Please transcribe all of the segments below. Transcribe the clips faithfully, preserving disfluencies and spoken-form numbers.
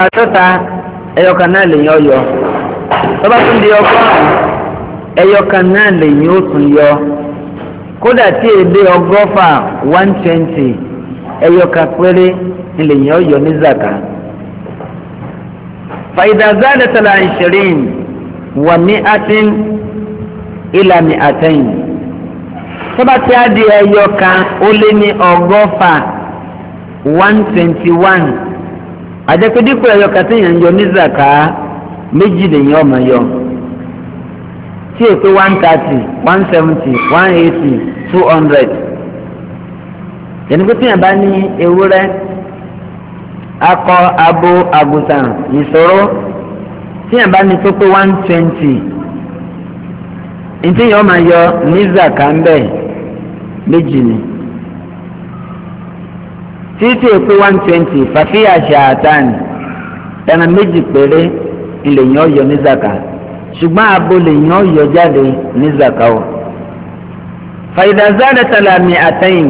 àádọ́ta ẹyọkan náà lèyìn ọyọ tó bá tún di ọgọ́rùn ẹyọkan náà lèyìn ó tún yọ kódà tí èdè ọgọ́fà one twenty ẹyọkan péré lèyìn ọyọ ní zaka. فإذا زادت العشرين ومئة إلى مئتين tọ́ba tí a di ẹyọ kan ó lé ní ọgọ́fà one twenty one àjẹpẹ́dípò ẹyọ kan tí yẹn ń yọ ní zaka méjì lèyìn ọmọ yọ tí èpè one thirty one seventy one eighty two hundred yẹnni pé tí yẹn bá ní ewúrẹ́ akọ abo àgùntàn ìṣòro tí yẹn bá ní tó pé one twenty ntí yẹn ọmọ yọ ní zaka ń bẹ méjì ni títí èpè one twenty fàfíà ṣàtàn ẹran méjì péré ilẹ̀ yẹn ọyọ ní zaka ṣùgbọ́n abo lè yẹn ọyọ jáde ní zaka o. fàyidà zádà tàlàmì àtẹ̀yìn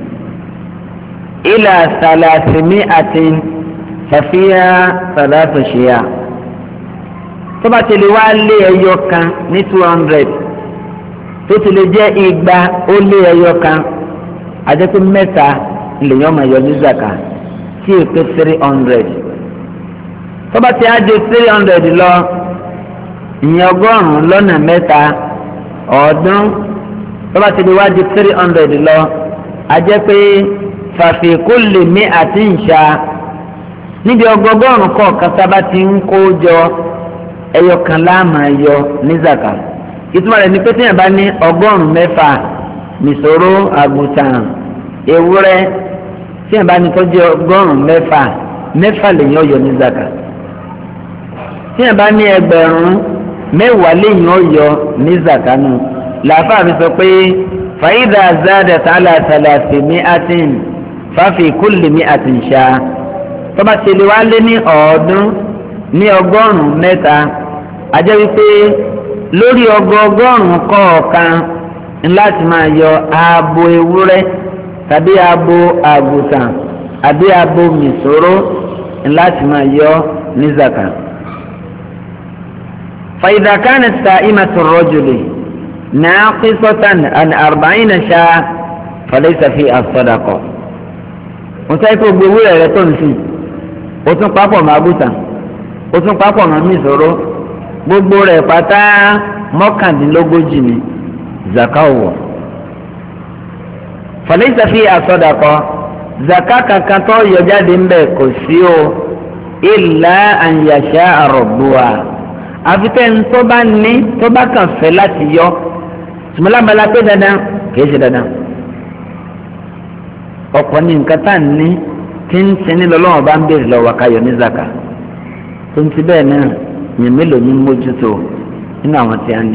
ilà sàlàsìmí àtẹ̀yìn fàfíà sàlàsìṣìyà tó bá ti lè wá lé ẹyọ kan ní two hundred tó ti lè jẹ́ igba ó lé ẹyọ kan àjẹpẹ́ mẹ́ta lèyìn ọmọ ẹ̀yọ ní zaka tí èpè three hundred tó bá ti á di three hundred lọ ìyẹn ọgọ́rùn-ún lọ́nà mẹ́ta ọ̀ọ́dún tó bá ti lè wá di three hundred lọ àjẹpẹ́ fàfikún lè mí àti ìṣá níbi ọgọgọ́rùn kọ̀ọ̀kan sábà ti ń kó jọ ẹyọ kan láàmà ẹyọ ní zaka ìtumọ̀ rẹ̀ ni pé tí yẹn bá ní ọgọ́rùn mẹ́fà nìṣòro àgùntàn ewúrẹ́ tí yẹn bá ní tó jẹ́ ọgọ́rùn mẹ́fà mẹ́fà lèyìn ọyọ ní zaka tí yẹn bá ní ẹgbẹ̀rún mẹ́wàá lèyìn ọyọ ní zaka nù làáfàá fi sọ pé fàyídà zádà tààlà tàlàfì mi àtìn fàfi kúlì mi àtìn ṣá tọ́ba tẹ̀lé wá lé ní ọ̀ọ́dún ní ọgọ́rùn mẹ́ta ajẹ́ wípé lórí ọgọgọ́rùn kọ̀ọ̀kan láti máa yọ abo ewúrẹ́ tàbí abo àgùntàn àbí abo mìsòrò láti máa yọ ní zaka. فإذا كانت سائمة الرجل ناقصة عن أربعين شاة فليس فيها الصدقة. وتأتي بولا لتنسي وتنقاط مع àgùntàn وتنقاط مع mìsòrò gbogbo rẹ̀ pátá mọ́kàndínlógójì ni zaka wọ̀ falaysa fi àsọdàkọ zaka kankan tó yọ jáde ń bẹ kò sí o illa an yasha rabbuha àfitẹ́ tó bá ní tó bá kàn fẹ́ láti yọ tùmọ̀lábàlá pé dandan kìí ṣe dandan ọ̀pọ̀ ní nǹkan tá à ń ní tí ń sin ní lọ́lọ́wọ́ bá ń bèrè lọ́wọ́ ká yọ ní zaka tó ń ti bẹ́ẹ̀ náà yẹn mélòó ní mójútó nínú àwọn tí a ní.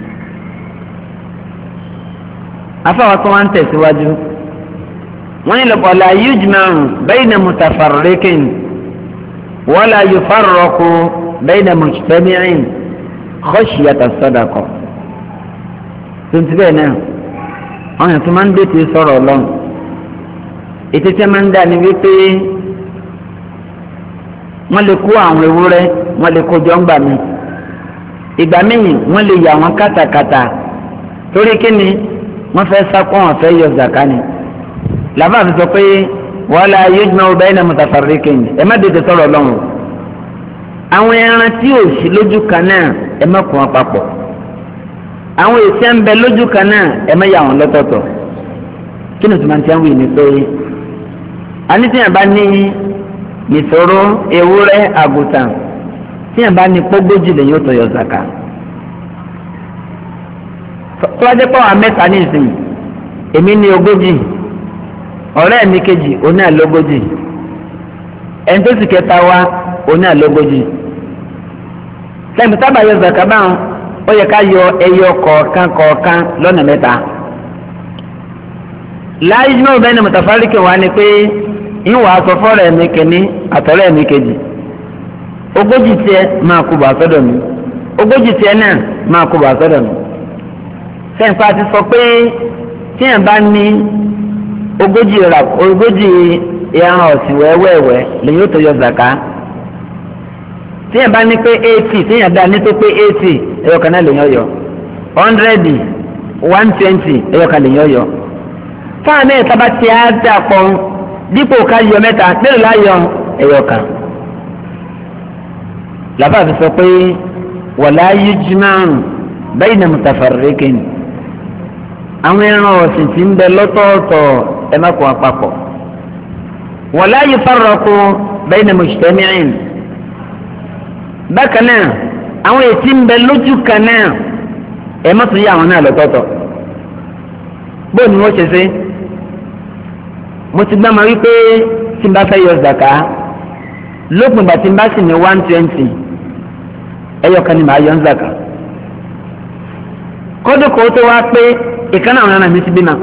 afáwọn tó wá ń tẹ̀síwájú wọ́n ní lọ́pọ̀ la yujma'u bayna mutafarriqin wala yufarraqu bayna mujtami'in khashyata sadaqa. tuntun bẹ́ẹ̀ náà wọ́n yàn tó máa ń dètè sọ̀rọ̀ ọlọ́run ètò tí a máa ń dà ní wípé wọ́n lè kó àwọn ewúrẹ́ wọ́n lè kó jọ́ngbà mi ìgbà míì wọ́n lè yà wọ́n kàtàkàtà torí kíni wọ́n fẹ́ sákó wọn fẹ́ yọ zaka ni làbá fi sọ pé wala yujma'u bayna mutafarriqin ẹ má dètè sọ̀rọ̀ lọ́wọ́ àwọn ẹran tí ò sí lójú kan náà ẹ má kó wọn papọ̀ àwọn èsì ń bẹ lójú kan náà ẹ má yà wọn lọ́tọ̀ọ̀tọ̀ kí ni tùmọ̀ tí wọ́n wí ni pé anítìyàn bá ní nìṣòro ewúrẹ́ àgùntàn tí yẹn bá ní pógójì lè yóò tó yọ zaka tó wájú pọ̀ àwọn mẹ́ta ní ìsìn èmi ní ogójì ọ̀rẹ́ mi kejì oní àlógójì ẹni tó sì kẹta wá oní àlógójì lẹ́yìn tábà yọ zaka báwọn ó yẹ ká yọ ẹyọ kọ̀ọ̀kan kọ̀ọ̀kan lọ́nà mẹ́ta láyé náà bẹ́ẹ̀ ni mùtàfáríkì wá ni pé ìwà àsọfọ́rọ̀ ẹ̀mí kìíní àtọ̀rọ̀ ẹ̀mí kejì ogójì tiẹ̀ máa kú bọ̀ àsọ́dọ̀ mi ogójì tiẹ̀ náà máa kú bọ̀ àsọ́dọ̀ mi. sẹ́ǹpá ti sọ pé tíyẹn bá ní ogójì ra ogójì ẹran ọ̀sìn wẹ́wẹ́wẹ́ lèyìn ó tó yọ zaka tíyẹn bá ní pé eighty tíyẹn dá ní tó pé eighty ẹyọ kan náà lè yàn yọ hundred one twenty ẹyọ kan lè yàn yọ fáwọn mẹ́rin tábà tí a dà pọ̀ dípò ká yọ mẹ́ta mélòó láyọ ẹyọ kan làbá fi sọ pé wala yujma'u bayna mutafarriqin àwọn ẹran ọ̀sìn tí ń bẹ lọ́tọ̀ọ̀tọ̀ ẹ má kó wọn papọ̀ wala yufarraqu bayna mujtami'in bákan náà àwọn ètí ń bẹ lójú kan náà ẹ má tún yà àwọn náà lọ́tọ̀ọ̀tọ̀ bóun ni wọ́n ṣe ṣe mo ti gbá ma wípé tí n bá fẹ́ yọ zaka lópin ìgbà tí n bá sì ní one twenty ẹyọ kan ni màá yọ ń zaka kọ́dọ̀ kó tó wá pé ìkànnì àwọn ará mi ti bímọ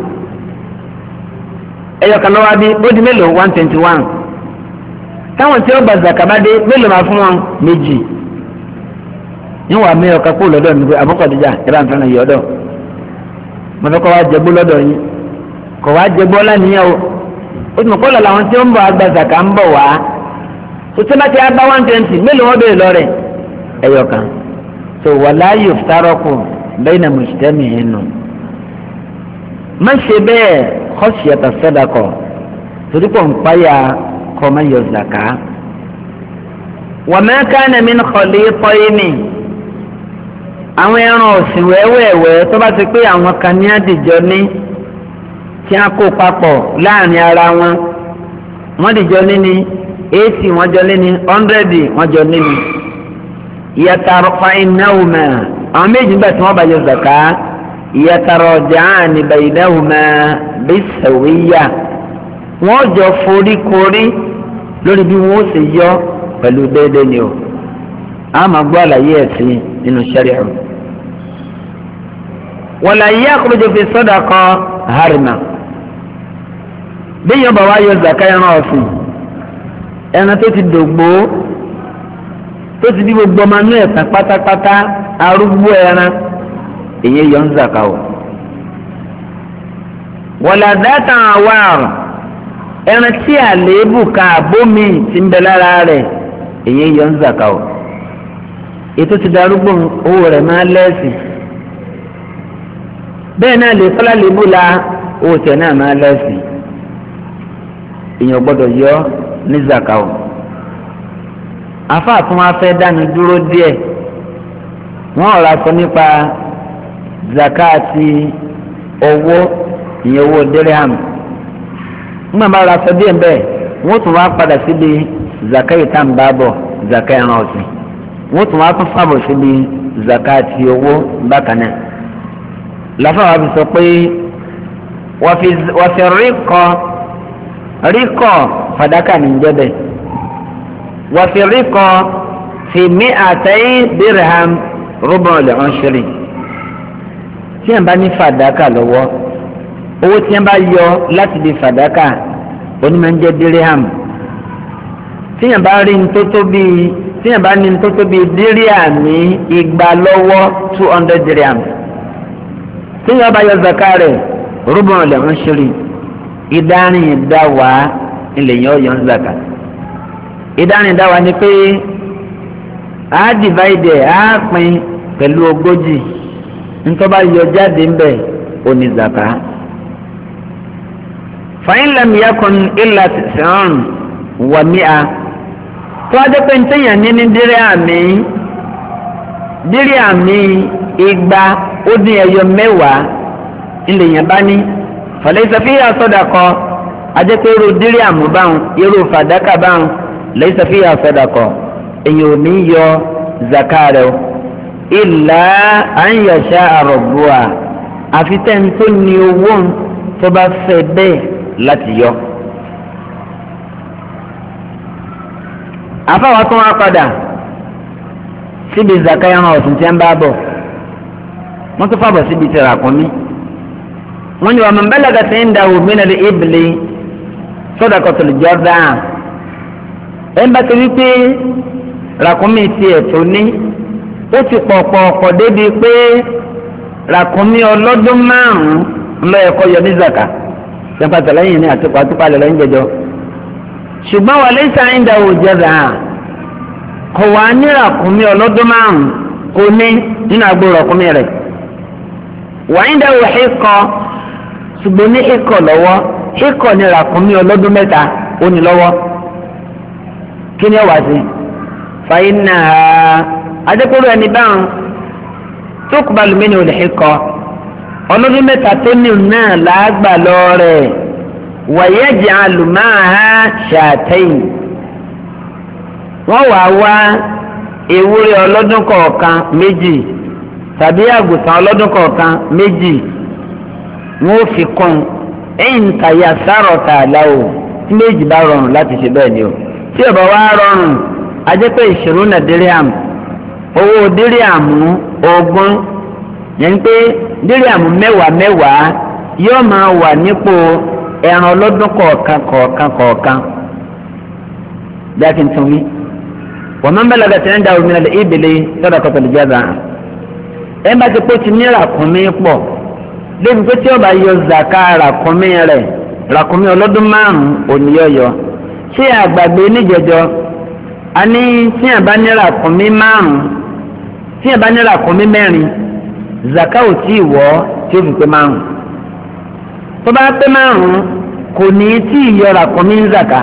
ẹyọ kan lọ́wọ́ bí ó di mélòó one twenty one táwọn tí ó gba zaka bá dé mélòó máa fún wọn méjì níwọ̀n àmì ọ̀ka kó lọ́dọ̀ mi pé àbúkọ̀díjà ẹ bá ń fẹ́ràn yìí ọ̀dọ̀ mo fẹ́ kọ́ wá jẹ́gbó lọ́dọ̀ yín kọ́ wá jẹ́gbó lánìyàn o ó ti mọ̀ kọ́ lọ́la àwọn tí ó ń bọ̀ àgbà zaka ń bọ̀ wá tó bá ti á bá one twenty mélòó wọ́n bèèrè lọ́rẹ̀ ẹyọ kan so wala yuftaraku bayna mujtami'in nù má ṣe bẹ́ẹ̀ khashyata sadaqa torí pọ̀ ń páyà kọ́ má yọ zaka wa ma kana min khalitaini àwọn ẹran ọ̀sìn wẹ́wẹ́wẹ́ tó bá ti pé àwọn kan ní àdìjọ ní tí a kó papọ̀ láàrin ara wọn wọ́n dìjọ ní ní eighty wọ́n jọ ní ní hundred wọ́n jọ ní ní yatarfa'inahuma àwọn méjì nígbà tí wọ́n bá yọ zaka yataraja'ani baynahuma bisawiyya wọ́n jọ forí korí lórí bí wọ́n ṣe yọ pẹ̀lú déédéé ni o a máa gbọ́ àlàyé ẹ̀sìn nínú ṣẹ́ríà wala yakhruju fi sadaqa harima bí yọ̀ọ́ bá wá yọ zaka ẹran ọ̀sìn ẹran tó ti dògbò tó ti di gbogbo ọmọ inú ẹ̀sán pátápátá arúgbó ẹran èyí yọ ń zaka o wala dhata awar ẹran tí àléébù kan àbómi ti ń bẹ lára rẹ̀ èyí yọ ń zaka o ètò ti darúgbó owó rẹ̀ máa lẹ́sìn bẹ́ẹ̀ náà lè fọlá lébu la owó tẹ̀ náà máa lẹ́sìn èèyàn gbọ́dọ̀ yọ ní zaka o afa tún wá fẹ́ dánu dúró díẹ̀ wọ́n ọ̀rọ̀ sọ nípa zaka àti owó ìyẹn owó dirham nígbà máa ra sọ díẹ̀ bẹ́ẹ̀ wọ́n tún wá padà síbi zaka yìí tá à ń bá bọ̀ zaka ẹran ọ̀sìn wọ́n tún wá tún fàbọ̀ síbi zaka àti owó bákan náà láfàwọn àbí sọ pé wọ́n fi ríkọ ríkọ fàdákà ní jẹ́bẹ̀ wọ́n fi ríkọ fi mí àtẹ́yìn dirham rúbọ̀n lè hàn ṣírí tí yẹn bá ní fàdákà lọ́wọ́ owó tí yẹn bá yọ láti di fàdákà onímọ̀ ń jẹ́ dirham tí yẹn bá rí ntótó bíi tí yẹn bá ní ntótó bíi díríàmì igba lọ́wọ́ two hundred dirham tí yẹn bá yọ zaka rẹ̀ rúbọ̀n lè hàn ṣírí ìdárin ìdáwà ilẹ̀ yẹn ọ̀yọ́ ń zaka ìdárin ìdáwà ni pé a divide a pín pẹ̀lú ogójì ntọ́ba yọ jáde ńbẹ òní zaka fa'in lam yakun illa tis'un wa mi'a tó a jẹ́ pé ntẹ̀yàn ní ní dírí àmì dírí àmì igba ó dín ẹyọ mẹ́wàá ilẹ̀ yẹn bá ní falaysa fiha sadaqa ajẹ́ pé irú dírí àmú báwọn irú fàdákà báwọn laysa fiha sadaqa èyàn ò ní yọ zaka rẹ̀ o illa an yasha'a rabbuha àfi tẹ́ni tó ní owó tó bá fẹ́ bẹ́ẹ̀ láti yọ. àfàwọn tó wá padà síbi zaka ẹran ọ̀sìn tí ń bá bọ̀ wọ́n tó fàbọ̀ síbi tí ràkúnmí wọ́n ní wa man balagat indahu min al-ibli sadaqatul jarda' ẹ̀ ń bá ti rí pé ràkúnmí tiẹ̀ tó ní ó ti pọ̀pọ̀pọ̀ débi pé ràkúnmí ọlọ́dún márùn-ún lọ ẹ̀kọ́ yọ ní zaka sẹ́pàtà lẹ́yìn ní àtúpà àtúpà lẹ́yìn jẹjọ ṣùgbọ́n wà laysa indahu jarda' kò wá ní ràkúnmí ọlọ́dún márùn kò ní nínú agbo ràkúnmí rẹ̀ wàá ń dáwọ́ híkọ ṣùgbọ́n ní híkọ lọ́wọ́ híkọ ní ràkúnmí ọlọ́dún mẹ́ta ó ní lọ́wọ́ kí ni ó wá sí fàyínà adékòrò ẹni báwọn tó kù bá lùmí ní olè híkọ ọlọ́dún mẹ́ta tó ní náà làágbà lọ rẹ̀ wàyẹ́jì alùmáà ṣàtẹ́yìn wọ́n wàá wá ewúrẹ́ ọlọ́dún kọ̀ọ̀kan méjì tàbí àgùntàn ọlọ́dún kọ̀ọ̀kan méjì wọ́n ó fi kún ẹ̀yìn tàyà sárọ̀tà àláwò tí méjì bá rọrùn láti ṣe bẹ́ẹ̀ ni o tí ó bá wá rọrùn ajẹ́pẹ́ ìṣirò náà díríàmù owó díríàmù ogún yẹn pé díríàmù mẹ́wàá mẹ́wàá yóò máa wà nípò ẹran ọlọ́dún kọ̀ọ̀kan kọ̀ọ̀kan kọ̀ọ̀kan bí a kì í tún wí. wọ́n máa ń bẹ̀rẹ̀ lọ́dọ̀ tí ń da omi náà ìbílẹ̀ sọ́dọ̀ kọ́tọ̀ lè jáde hàn. ẹ bá ti pé ti ní ràkúnmí pọ̀ débi pé tí ó bá yọ zaka ràkúnmí rẹ̀ ràkúnmí ọlọ́dún márùn-ún òníyọ̀yọ̀ ṣé àgbàgbé níjẹjọ a ní tí a bá ní ràkúnmí márùn-ún tí a bá ní ràkúnmí mẹ́rin zaka ò tí ì wọ́ tí ó fi pé márùn-ún tó bá pé márùn-ún kò ní tí ì yọ ràkúnmí ń zaka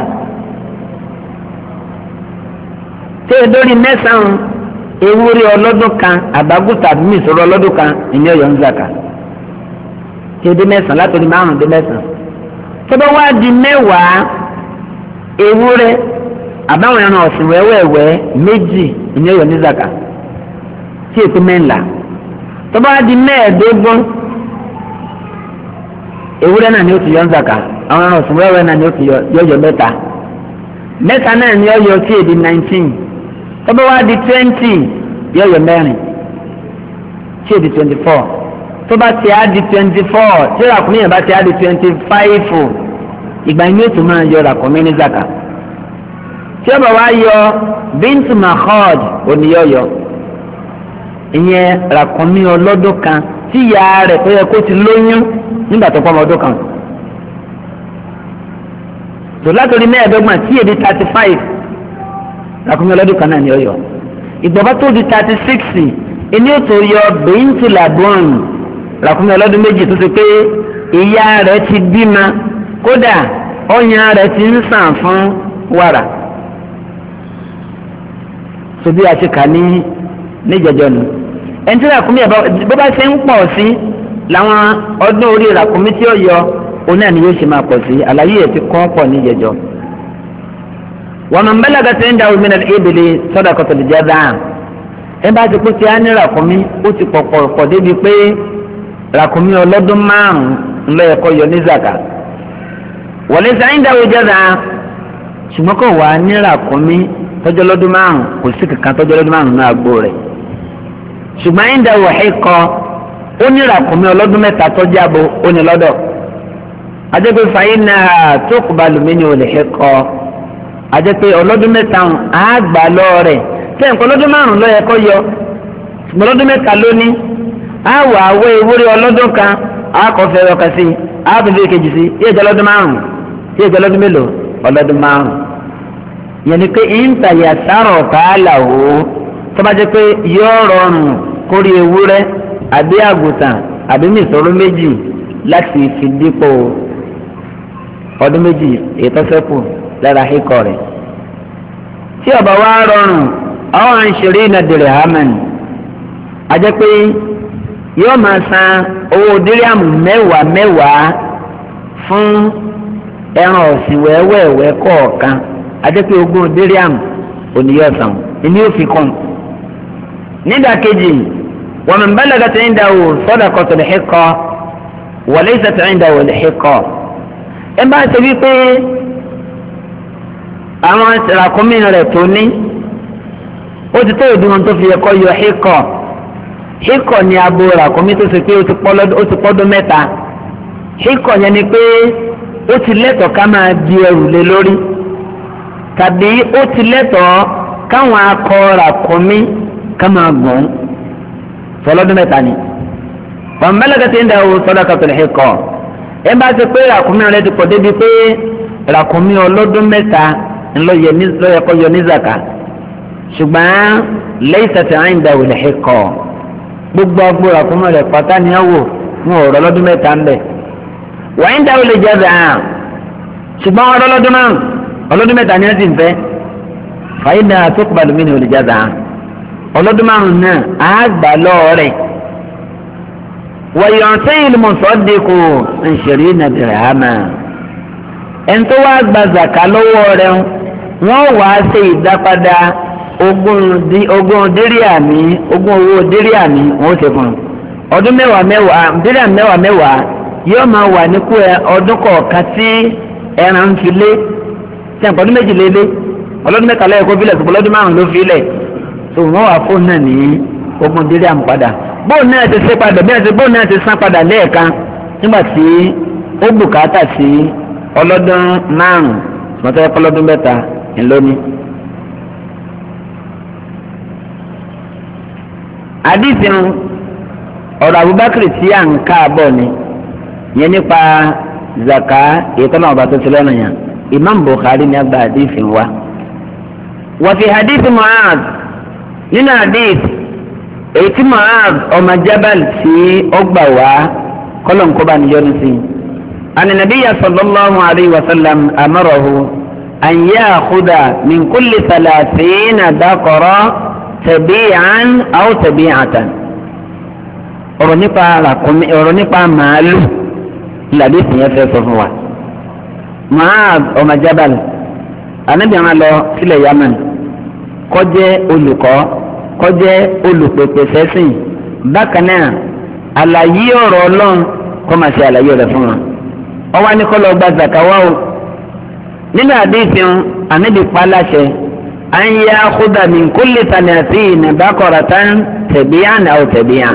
tí o dórí mẹ́sàn-án ewúrẹ́ ọlọ́dún kan àbágùtà bí mìsọ̀rọ̀ ọlọ́dún kan ìní ọ̀yọ́ ń zaka tí o dé mẹ́sàn-án látòrí márùn-ún dé mẹ́sàn-án tó bá wá di mẹ́wàá ewúrẹ́ àbáwọn ẹran ọ̀sìn wẹ́wẹ́wẹ́ méjì ìní ọ̀yọ́ ní zaka tí èkó mẹ́ńlá tó bá di mẹ́ẹ̀ẹ́dógún ewúrẹ́ náà ni ó ti yọ ń zaka àwọn ẹran ọ̀sìn wẹ́wẹ́ náà ni ó ti yọ mẹ́ta mẹ́ta náà ni ọ̀yọ́ tí èdè nineteen tọ́bọ̀ wá di twenty yọ̀yọ̀ mẹ́rin tí o di twenty four tó bá ti á di twenty four tí ràkúnmí yẹn bá ti á di twenty five ìgbà yẹn yóò tún máa yọ ràkúnmí ní zaka tí ọba wá yọ bíntu mahod oníyọ̀yọ̀ ìyẹn ràkúnmí ọlọ́dún kan tí ìyá rẹ̀ tó yẹ kó ti lóyún nígbà tó pọ̀ ọmọ ọdún kan tó látòrí mẹ́ẹ̀ẹ́dọ́gbọ̀n tí èdè thirty five ràkúnmí ọlọ́dún kan náà ni ó yọ ìgbọ̀bá tó di thirty six ẹni ó tó yọ bẹ́ńtì làbọ́n ràkúnmí ọlọ́dún méjì tó ti pé ìyá rẹ̀ ti bímọ kódà ọyàn rẹ̀ ti ń sàn fún wàrà sobi àti kà ní níjẹjọ nù ẹni tí ràkúnmí bó bá ṣe ń pọ̀ sí làwọn ọdún orí ràkúnmí tí ó yọ òun náà ni yóò ṣe máa pọ̀ sí àlàyé ẹ̀ ti kọ́ pọ̀ níjẹjọ. wọ́n mọ̀ nbẹ́lẹ̀ gàtẹ́ ń da omi náà ébìlì sọ́dọ̀ kọ́tọ̀ lè jẹ́ dáhà ẹ bá ti kó ti á ní ràkúnmí ó ti pọ̀ pọ̀ pọ̀ débi pé ràkúnmí ọlọ́dún márùn-ún ńlọ ẹ̀kọ́ yọ ní zaka wọlé sáyìn dáwọ́ jẹ́ dáhà ṣùgbọ́n kò wá ní ràkúnmí tọ́jọ́ lọ́dún márùn-ún kò sí kankan tọ́jọ́ lọ́dún márùn-ún náà gbó rẹ̀ ṣùgbọ́n ẹ̀yìn dáwọ́ ẹ̀kọ́ ó ní ràkúnmí ọlọ́dún mẹ́ta tọ́jú abo ó ní lọ́dọ̀ adẹ́pẹ́ fàyín náà tó kù bá lùmí ni olè ẹ̀kọ́ adẹ́pẹ́ ọlọ́dún mẹ́ta àgbà lọ́ọ̀rẹ̀ tẹ́ǹkọ́ ọlọ́dún márùn-ún lọ́yẹ kọ́ yọ ṣùgbọ́n ọlọ́dún mẹ́ta lónìí àwọ̀ àwọ̀ ewúrẹ́ ọlọ́dún kan àkọ́fẹ́ ọkà sí àbẹ̀fẹ́ kejì sí yíyẹ jẹ́ ọlọ́dún márùn-ún yíyẹ jẹ́ ọlọ́dún mélòó ọlọ́dún márùn-ún yẹn ni pé ìntàyà sárọ̀ tààlà wò ó tó bá jẹ́ pé yọ rọrùn kórí ewúrẹ́ àbí àgùntàn àbí mìsọ̀rọ̀ méjì láti fi dípò ọdún méjì ètò sẹ́kù lára ikọ̀ rẹ̀ tí ọba wa rọrùn àwọn àǹṣeré iná dèrè hamani a jẹ́ pé yóò máa san owó díríàmù mẹ́wàá mẹ́wàá fún ẹran ọ̀sìn wẹ́wẹ́wẹ́ kọ̀ọ̀kan a jẹ́ pé ogún díríàmù oníyọ̀sán ìní òfin kan nídàkejì wọn mọ̀ bẹ́lẹ̀ gàtẹ́ ń dáwò sọ́dà kọ́tọ̀lẹ̀ ẹ̀kọ́ wọlé ìsẹ̀tẹ̀ ń dáwò ẹ̀kọ́ ẹ bá ṣe wípé àwọn ràkúnmí rẹ̀ tó ní ó ti tó ìdúnwọ̀n tó fi ẹ̀kọ́ yọ ẹ̀kọ́ ẹ̀kọ́ ni abo ràkúnmí tó ṣe pé ó ti pọ́dún mẹ́ta ẹ̀kọ́ yẹn ni pé ó ti lẹ́tọ̀ọ́ ká máa di ẹrù lé lórí tàbí ó ti lẹ́tọ̀ọ́ káwọn akọ ràkúnmí ká máa gùn fọlọ́dún mẹ́ta ni pàmbẹ́lẹ́kẹ́ ti ń da owó sọ́dọ̀ kàtàlẹ́ ẹ̀kọ́ ẹ bá ti pé ràkúnmí rẹ ti pọ̀ débi pé ràkúnmí ọlọ́dún mẹ́ta ńlọ́yẹ kọ́ yọ ní zaka ṣùgbọ́n laysat 'indahu al-hiqqa gbogbo agbóra ràkúnmí rẹ̀ pátá ni á wò fún ọ̀rọ̀ lọ́dún mẹ́ta ń bẹ̀. wa 'indahu al-jazaa ṣùgbọ́n ọ̀rọ̀ lọ́dún márùn ọlọ́dún mẹ́ta ni á sì ń fẹ́ fa innaha tuqbalu minhu al-jazaa ọlọ́dún márùn náà á gbà lọ́ọ̀rẹ̀. wa yu'ti al-musaddiqu ishrina dirhama ẹni tó wá gba zaka lọ́wọ́ rẹ̀ wọ́n wàá ṣe ìdápadà ogún díríà mi ogún owó díríà mi wọ́n ṣe fún un ọdún mẹ́wàá mẹ́wàá díríà mẹ́wàá mẹ́wàá yóò máa wà níkú ẹ ọdún kọ̀ọ̀kan tí ẹran ń fi lé tí àpò ọdún méjì lé lé ọlọ́dún mẹ́ta lẹ́yìn kó filẹ̀ ṣùgbọ́n ọlọ́dún márùn ló filẹ̀ tó wọ́n wà fóònù náà ní ogún díríà mi padà bóun náà ti ṣe padà bí ẹsẹ bóun náà ti san padà lẹ́ẹ̀kan nígbà tí ó bùkátà sí ọlọ́dún márùn mọ́tò ẹ̀kọ́ ọlọ́dún mẹ́ta ńlóní. àdìsí ọ̀rọ̀ Abubakar tí à ń ká bọ̀ ni yẹn nípa zaka èyí tó náà ọba tó ti lọ́nà yẹn Imam Bukhari ní agba àdìsí wa. wọ́n fi àdìsí Mu'adh nínú àdìsí èyí tí Mu'adh ọmọ Jabal tí ó gbà wá kọ́lọ̀nkọ́ba níyọ́nù sí i. أن النبي صلى الله عليه وسلم أمره أن يأخذ من كل ثلاثين بقرة تبيعا أو تبيعة ọ̀rọ̀ nípa ràkúnmí ọ̀rọ̀ nípa màálù làbí ìsìnyẹn fẹ́ sọ fún wa. Mu'adh ọmọ Jabal anábìyàn lọ sílẹ̀ Yaman kó jẹ́ olùkọ́ kó jẹ́ olùpèpè sẹ́sìn bákan náà àlàyé ọ̀rọ̀ Ọlọ́run kó máa ṣe àlàyé rẹ̀ fún wọn. ọwọ́ ní kọ́ lọ gba zakawa o nínú àdéhùn ànábì paláṣẹ an ya'khudha min kulli thalathin baqaratan tabi'an aw tabi'an.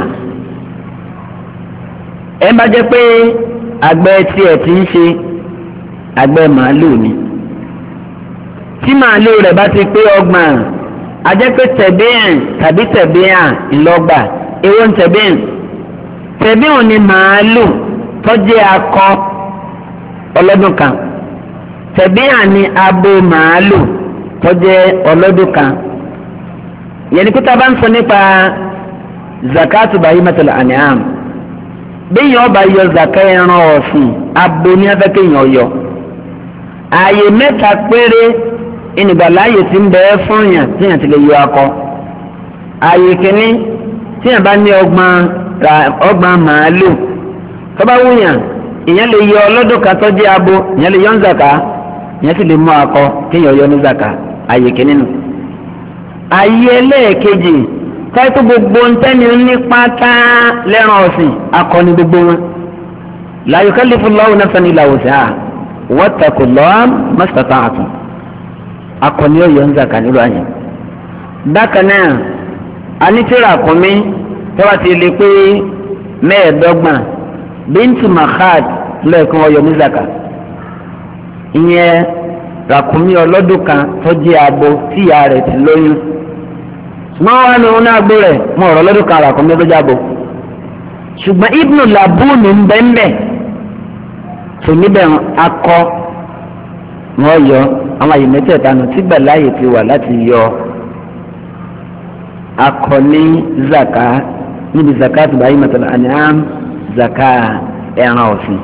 ẹ bá jẹ́ pé àgbẹ̀ tiẹ̀ ti ń ṣe àgbẹ̀ màálù ni tí màálù rẹ̀ bá ti pé ọgbọ̀n a jẹ́ pé tabi'an tàbí tabi'an ńlọgbà èwo ń tabi'an tabi'an ni màálù tó jẹ́ akọ ọlọ́dún kan tẹ̀bíyà ni abo màálù tó jẹ́ ọlọ́dún kan yẹn ni kí tábà ń sọ nípa zakatu bahimatul an'am bẹ́yìn ọba yọ zaka ẹran ọ̀sìn abo ní afẹ́kẹ́yìn ọ̀yọ́ ààyè mẹ́ta péré ìnìgbàláyè ti ń bẹ́ẹ̀ fún yàn tí yàn ti lè yọ akọ ààyè kìíní tí yàn bá ní ọgbọ̀n màálù tó bá wúyàn ìyẹn lè yọ ọlọ́dún kan tó jẹ́ abo ìyẹn lè yọ ń zaka ìyẹn sì lè mú akọ kéèyàn yọ ní zaka ààyè kìíní nù. ààyè ẹlẹ́ẹ̀kejì táìtó gbogbo ntẹ́ni ní pátá lẹ́ran ọ̀sìn akọ ní gbogbo wọn. la yukallifullahu nafsan illa wus'aha wattaqullaha mastata'tum akọ ní ọ̀yọ́ ń zaka nílò àyàn. bákan náà anítìrà kùnmí tẹ́wà ti lè pé mẹ́ẹ̀ẹ́dọ́gbọ̀n bíntì mahad lẹ́ẹ̀kan ọyọ ní zaka ìyẹn ràkúnmí ọlọ́dún kan tó jẹ́ abo tí ìyá rẹ̀ ti lóyún ṣùgbọ́n wọn ní wọn àgbo rẹ̀ wọn ọ̀rọ̀ ọlọ́dún kan ràkúnmí tó jẹ́ abo ṣùgbọ́n ibnu labuni ń bẹ́ńbẹ́ tó níbẹ̀ akọ wọn yọ àwọn àyè mẹ́tẹ̀ẹ̀ta nù tí gbàláyè ti wà láti yọ akọ ní zaka níbi zakatu bahimatul an'am zaka ẹran ọ̀sìn.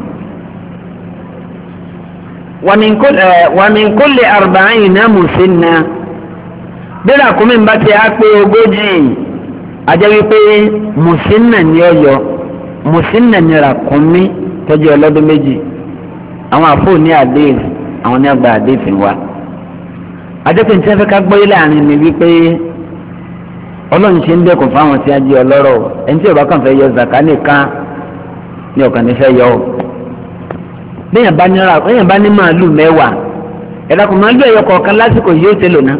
wa min kulli arba'ina musinna bí ràkúnmí bá ti á pé ogójì ajẹ́ wípé musinna ni ó yọ musinna ni ràkúnmí tọ́jú ọlọ́dún méjì àwọn àfọ ní àdéhùn àwọn ní àgbà àdéhùn wa. adékùn tí wọ́n fẹ́ ká gbọ́ ilé àárín mi wípé ọlọ́run ṣe ń dẹ́kun fáwọn tí a jí ọlọ́rọ̀ ẹni tí ó bá kàn fẹ́ yọ zaka nìkan ní ọ̀kan ní fẹ́ yọ ọ́ bẹ́ẹ̀ bá ní ra bẹ́ẹ̀ bá ní màálù mẹ́wàá ẹ̀dá kò màálù ẹ̀yọ kọ̀ọ̀kan lásìkò yóò ṣe lò ná.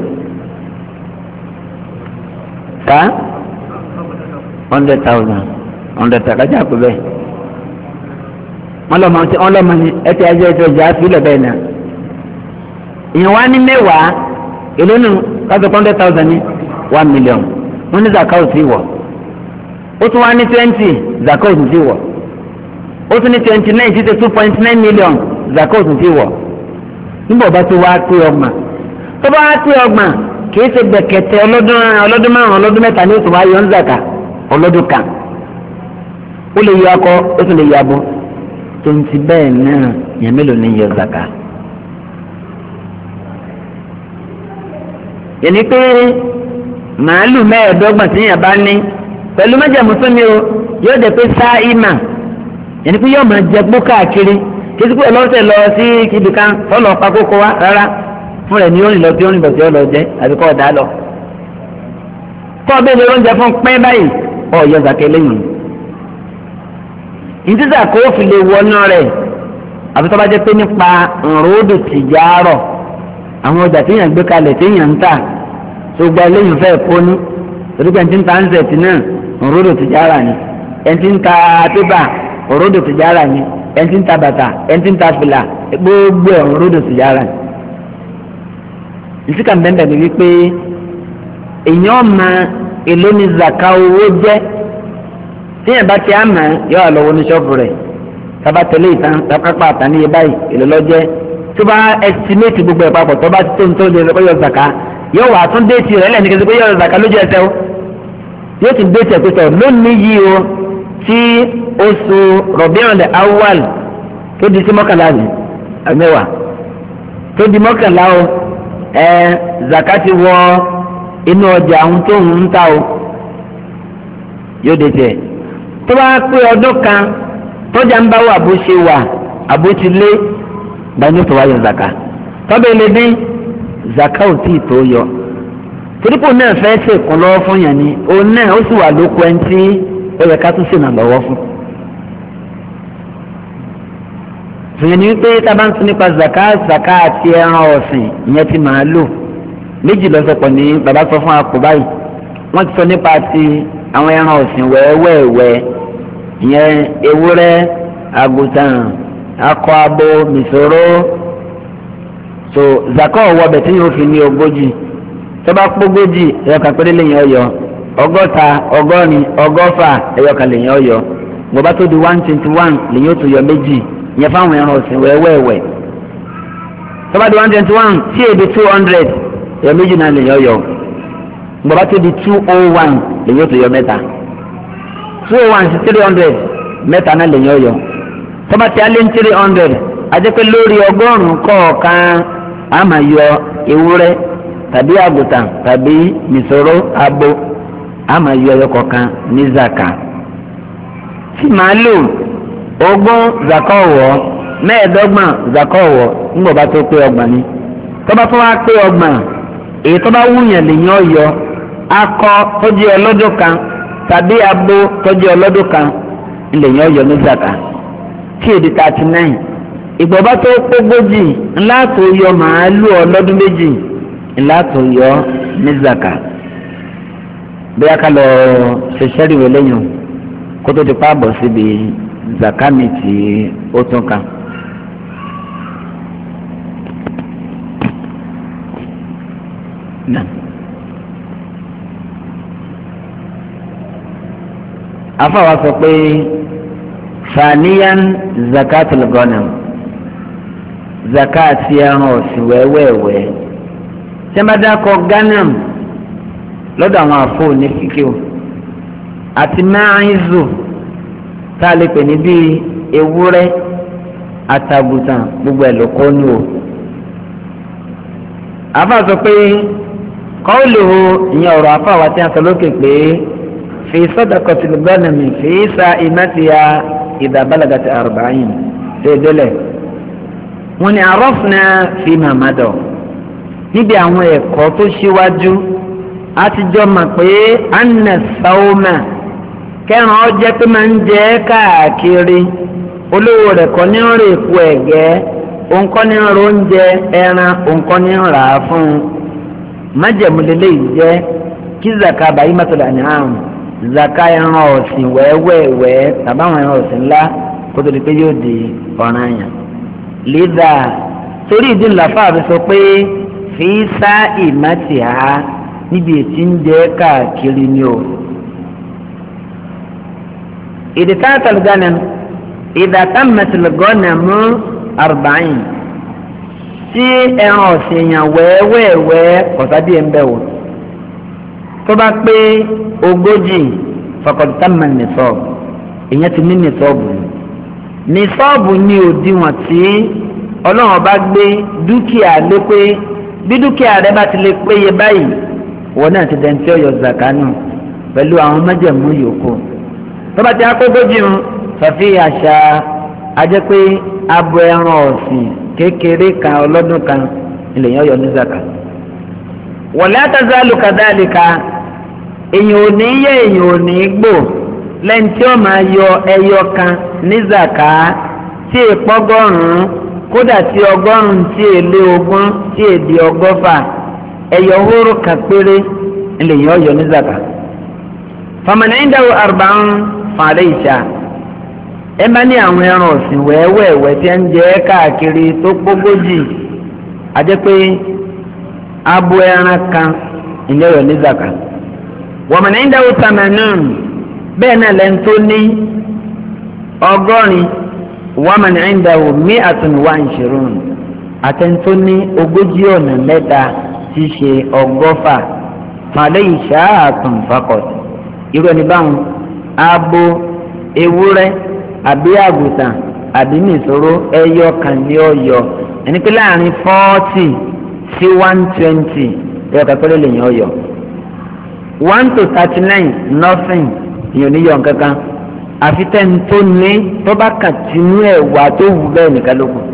ká hundred thousand hundred thousand kájà pé bẹ́ẹ̀ wọ́n lọ́mọ tí wọ́n lọ́mọ ní ẹ̀tí ajé ẹ̀tí ọjà sílẹ̀ bẹ́ẹ̀ náà ìyẹn wá ní mẹ́wàá èló nù kájọ hundred thousand ní one million wọ́n ní zakao ti wọ̀ ó tún wá ní twenty zakao ti wọ̀ ó tún ní twenty nine títí two point nine million zakos ti wọ̀ nígbà ọba tó wá pé ọgbọ̀n tó bá wá pé ọgbọ̀n kìí ṣe gbẹ̀kẹ̀tẹ̀ ọlọ́dún ọlọ́dún márùn ọlọ́dún mẹ́ta ní oṣù wáyé ọ̀nzàkà ọlọ́dún kan ó lè yọ akọ ó tún lè yọ abo tó ń ti bẹ́ẹ̀ náà yẹn mélòó ní yọ zaka. yẹnni pé màálù mẹ́ẹ̀ẹ́dọ́gbọ̀n tí yẹn bá ní pẹ̀lú májàmú tó ní o yóò dẹ̀ pé sáà ìmà yẹnni pé yóò máa jẹ gbó káàkiri kí sípò ọlọ́sẹ̀ lọ sí ibì kan ọlọ́ pa kókó wa rárá fún rẹ̀ ní orin lọ sí orin bọ̀ sí ọlọ́ jẹ́ àbí kọ́ ọ̀dà lọ. kọ́ ọ bẹ́ẹ̀ ni oúnjẹ fún pẹ́ báyìí ọ̀ yọ zaka lẹ́yìn. ìdíjà kó fi lè wọnú rẹ̀ àbí tó bá jẹ́ pé nípa ǹròdù tìjàrọ̀ àwọn ọjà téèyàn gbé kalẹ̀ téèyàn ń tà tó gba lẹ́yìn fẹ́ kóní torí pé ẹni tí ń ta ansẹ̀tì náà ǹròdù tìjàrà ni ẹni tí ń ta pépà ǹròdù tìjàrà ni ẹni tí ń ta bàtà ẹni tí ń ta fìlà gbogbo ǹròdù tìjàrà ni. ìsìkà bẹ́ẹ̀ ni wípé èèyàn máa èlò ní zaka owó jẹ́ tíyẹn bá ti àmà yọ àlọ́wọ́ ní ṣọ́ọ̀bù rẹ̀ tábà tẹ̀lé ìtàn tábàpá àtàníyẹ báyìí èlò lọ́jẹ́ tó bá ẹsítímẹ́tì gbogbo ẹ̀ papọ̀ tó bá ti tó ń tó lè lọ́kọ́ yọ zaka yóò wà tún déètì rẹ̀ lẹ́nu kẹsì pé yọ zaka lójú ẹsẹ̀ o yóò tún déètì ẹ̀ pẹ̀tọ̀ lónìí yìí o tí oṣù Rabiul Awwal tó di sí mọ́kànlá ní àmẹ́wàá tó di mọ́kànlá o ẹ̀ zaka ti wọ inú ọjà àwọn tó ń ta o yóò déètì ẹ̀ tó bá pé ọdún kan tọ́jà ń bá wà bó ṣe wà àbó ti lé gbanyó tó wáyọ zaka tọ́bẹ̀ lè dín zaka ò tí ì tó yọ torípò náà fẹ́ ṣèkún lọ́wọ́ fún yàn ni òun náà ó sì wà lóko ẹni tí ó yẹ ká tún ṣènà lọ́wọ́ fún. fìyẹn ni wípé tábà ń tún nípa zaka zaka àti ẹran ọ̀sìn ìyẹn ti máa lò méjì lọ́sọ̀pọ̀ ní bàbá sọ fún akọ báyìí wọ́n ti sọ nípa ti àwọn ẹran ọ̀sìn wẹ́wẹ́wẹ́ ìyẹn ewúrẹ́ àgùntàn akọ abo mìsòrò so zaka ọwọ́ bẹ̀ tí yóò fi ní ogójì tó bá pógójì ẹ̀yọkàn péré lẹ́yìn ọ̀yọ́ ọgọ́ta ọgọ́rin ọgọ́fà ẹ̀yọkàn lẹ́yìn ọ̀yọ́ gbọ́dọ̀ tó di one twenty one lẹ́yìn oṣù yọ méjì ìyẹn fáwọn ẹran ọ̀sìn wẹ́wẹ́wẹ́ tó bá di one twenty one tí èdè two hundred ẹ̀yọ méjì náà lẹ́yìn ọ̀yọ́ gbọ́dọ̀ tó di two oh one lẹ́yìn oṣù yọ mẹ́ta two oh one sí three hundred mẹ́ta náà lẹ́yìn ọ̀yọ́ tọ́ba tí a lé ní three hundred ajẹ́pẹ́ lórí ọgọ́rùn-ún kọ̀ọ̀kan a máa yọ ewúrẹ́ tàbí àgùntàn tàbí mìsòrò abo a máa yọ ẹyọ kọ̀ọ̀kan ní zaka. tí màálù ogún zaka ọ̀wọ́ mẹ́ẹ̀ẹ́dọ́gbọ̀n zaka ọ̀wọ́ ńgbọ̀ bá tó pé ọgbọ̀n ni tọ́ba tó wá pé ọgbọ̀n èyí tọ́ba wúyàn lèyàn ọ̀yọ́ akọ tọ́jú ọlọ́dún kan tàbí abo tọ́jú ọlọ́dún kan lèyàn ọ̀yọ́ ní zaka. tí èdè thirty nine ìgbọ̀bá tó pógójì ńlá tó yọ màálù ọlọ́dún méjì ńlá tó yọ ní zaka bí a ká lọ ṣe sẹ́rìwé lẹ́yìn kó tó ti pa bọ̀ síbi zaka mi tí ó tún kan. afáwa sọ pé fàníyàn zakatul ghanam zakati ẹran ọ̀sìn wẹ́wẹ́wẹ́ sẹ́mbàdàkọ̀ ghanam lọ́dọ̀ àwọn àfọ ní fíkìw àti máàízù tá a lè pè ní bíi ewúrẹ́ àtàgùtàn gbogbo ẹ̀ ló kọ́ ní o. àfa sọ pé kọ́ọ̀lù ìyẹn ọ̀rọ̀ àfa wa tí a sọ lókè pé fi sadaqatil ghanami fi sa'imatiha idha balagati arba'in ṣe délẹ̀ wọ́n ní arọ́fúnà fi màmádọ̀ níbi àwọn ẹ̀kọ́ tó ṣíwájú a ti jọ mọ̀ pé anna sawma kẹran ọjẹ́ pé máa ń jẹ́ káàkiri olówó rẹ̀ kọ́ ní ń rè kú ẹ̀gẹ́ òǹkọ́ ní ń ro oúnjẹ ẹran òǹkọ́ ní ń rà á fún un májẹ̀múlélẹ́ yìí jẹ́ kí zaka bàyí mọ́tòlá ní àrùn zaka ẹran ọ̀sìn wẹ́wẹ́wẹ́ tàbáwọn ẹran ọ̀sìn ńlá kó tó di pé yóò di ọ̀ranyàn. lídà torí ìdí ńláfà fi sọ pé fi sá ìmátì á níbi ètí ń jẹ́ káàkiri ni o. ìdí táàtà lùgánà. إذا كانت الغنم إذا تمت الغنم أربعين tí ẹran ọ̀sìn èèyàn wẹ́ẹ́wẹ́ẹ́wẹ́ kọ̀sádìí ẹ̀ ń bẹ̀ wò tó bá pé ogójì faqad tamma nisab èèyàn ti ní nisọ́ọ̀bù nisọ́ọ̀bù ní òdiwọ̀n tí ọlọ́run bá gbé dúkìá lé pé bí dúkìá rẹ bá ti lè péye báyìí wọn náà ti dẹ̀ntì ọ̀yọ́ zakanu pẹ̀lú àwọn májẹ̀mú yòókù tó bá ti akógójì ń fàfi àṣà ajẹ́ pé abo ẹran ọ̀sìn kékeré kan ọlọ́dún kan ilẹ̀ yẹn ọ̀yọ́ ní zaka wala tazalu kadhalika èyàn ò ní yẹ èyàn ò ní gbò lẹ́yìn tí ó máa yọ ẹyọ kan ní zaka tí èpọ́gọ́rùn-ún kódà tí ọgọ́rùn-ún tí èlé ogún tí èdè ọgọ́fà ẹyọ hóró kan péré lèyìn ọyọ ní zaka. faman indahu arba'un falaysa ẹ bá ní àwọn ẹran ọ̀sìn wẹ́wẹ́wẹ́ tí ń jẹ́ káàkiri tó pógójì àjẹ́ pé abo ẹran kan ilé ọyọ ní zaka. wa man indahu thamanun bẹ́ẹ̀ náà lẹ́nu tó ní ọgọ́rin wa man indahu mi'atun wa ishirun àtẹ̀ntó ní ogójì ọ̀nà mẹ́ta tí ṣe ọgọ́fà fàlẹ́ ìṣá àtúnfàkọ̀t irú ẹni báwọn abo ewúrẹ́ àbí àgùntàn àbí nìṣòro ẹyọ kan ní ọyọ ẹni pé láàrin forty sí one twenty ẹyọ kan péré lèyìn ọyọ one to thirty nine nothing èèyàn níyọ nǹkankan àfi tẹ́ni tó ní tó bá kà tìǹú ẹ̀wà tó wù bẹ́ẹ̀ nìkan ló kù.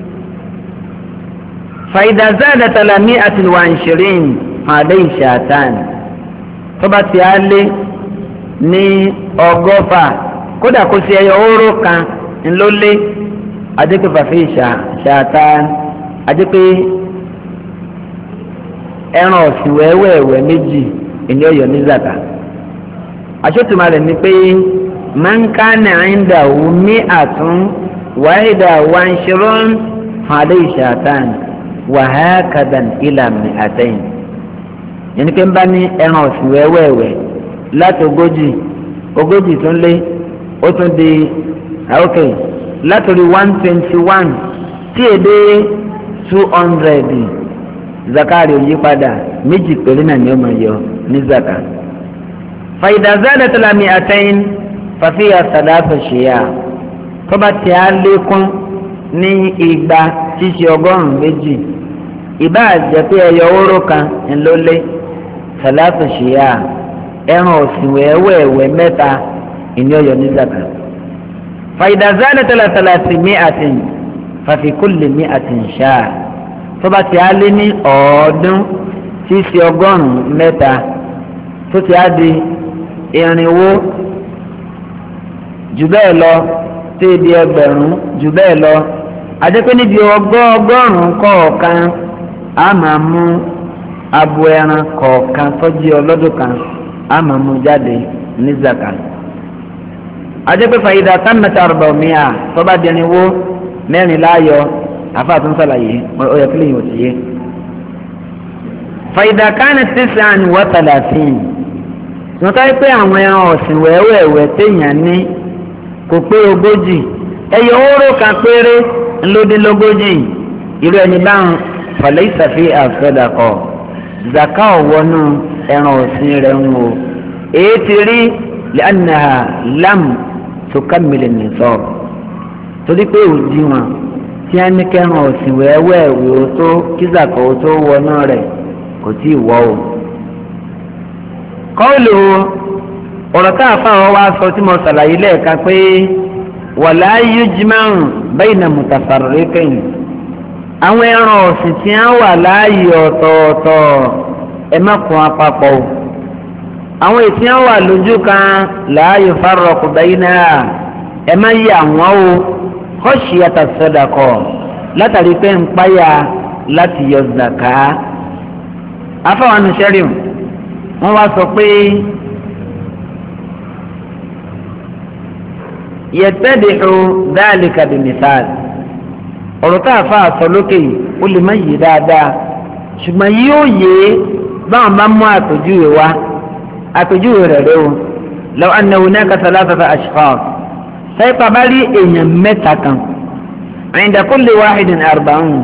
fàyidà záàdà tàlámì àti wà ń ṣeré àdé ìṣàtàn tó bá ti á lé ní ọgọ́fà kódà kó sí ẹyọ oró kan ńlọlé adékè fàfẹ́ ìṣàtàn adékè ẹran ọ̀sìn wẹ́wẹ́wẹ́ méjì ìní ọ̀yọ́ ní zaka. àṣetùmọ̀ rẹ̀ ni pé man kana indahu mi'atun wahida wa ishirun alayhi shatan wa hakadan ila mi'atayn yẹn ni pé ń bá ní ẹran ọ̀sìn wẹ́wẹ́wẹ́ láti ogójì ogójì tún lé ó tún di ok látòrí one twenty one tí èdè two hundred zakari òyípadà méjì péré náà ni ó máa yọ ní zaka. فإذا زادت المئتين ففيها ثلاث شياه tó bá ti á lékún ní igba ṣíṣe ọgọ́rùn-ún méjì ìbá jẹ́ pé ẹyọ oró kan ńlọlé ثلاث شياه ẹran ọ̀sìn wẹ́wẹ́wẹ́ mẹ́ta ìní ọyọ ní zaka. فإذا زادت إلى ثلاثمائة ففي كل مئة شاة tó bá ti á lé ní ọ̀ọ́dún ṣíṣe ọgọ́rùn-ún mẹ́ta tó ti á di irinwó jù bẹ́ẹ̀ lọ tí di ẹgbẹ̀rún jù bẹ́ẹ̀ lọ adépẹ́ níbi ọgọ́ọgọ́rùn-ún kọ̀ọ̀kan a máa mú abo ẹran kọ̀ọ̀kan tọ́jú ọlọ́dún kan a máa mú jáde ní zaka. adépẹ́ fàyídà támẹ́tà ọ̀rọ̀bà òmíà tó bá di irinwó mẹ́rin láàyò àfa tó ń sàlàyé ọ̀yọ́ kílẹ̀ yìí ò ti yé. fàyídà kánì tísàn wa thalathin wọ́n ká pé àwọn ẹran ọ̀sìn wẹ́wẹ́wẹ́ téèyàn ní kò pé ogójì ẹyọ oró kan péré ńlódínlógójì irú ẹni báwọn fàlẹ́ ìsàfihàn àfẹ́dàkọ̀ zaka ọ̀wọ́nú ẹran ọ̀sìn rẹ̀ ń wò èyí ti rí lẹ́nàá lam tó kámìlì nìsọ̀ torí pé òdiwọ̀n tí a ní kẹran ọ̀sìn wẹ́wẹ́wẹ́ ó tó kí zaka ó tó wọnú rẹ̀ kò tí ì wọ́ o. kọ́ọ̀lù ọ̀rọ̀ káàfà wọn wá sọ tí mo ṣàlàyé lẹ́ẹ̀kan pé wala yujma'u bayna mutafarriqin àwọn ẹran ọ̀sìn tí wọ́n wà láàyè ọ̀tọ̀ọ̀tọ̀ ẹ má kún apapọ̀ o àwọn ètí wọ́n wà lójú kan la yufarraqu baynaha ẹ má yí àwọn o khashiyata sadaqa látàrí pé ń páyà láti yọ zaka afáwọn ṣẹ́rìm wọ́n wá sọ pé yẹtẹ́dẹ̀ẹ́rù dhalika bimithal ọ̀rọ̀ tá a fa àsọ lókè yìí ó lè má yé dáadáa ṣùgbọ́n yóò yé báwọn bá mú àpèjúwe wá àpèjúwe rẹ̀ rẹ̀ o law anna hunaka thalathata ashkhas sẹ́yìnpá bá rí èèyàn mẹ́ta kan inda kulli wahidin arba'un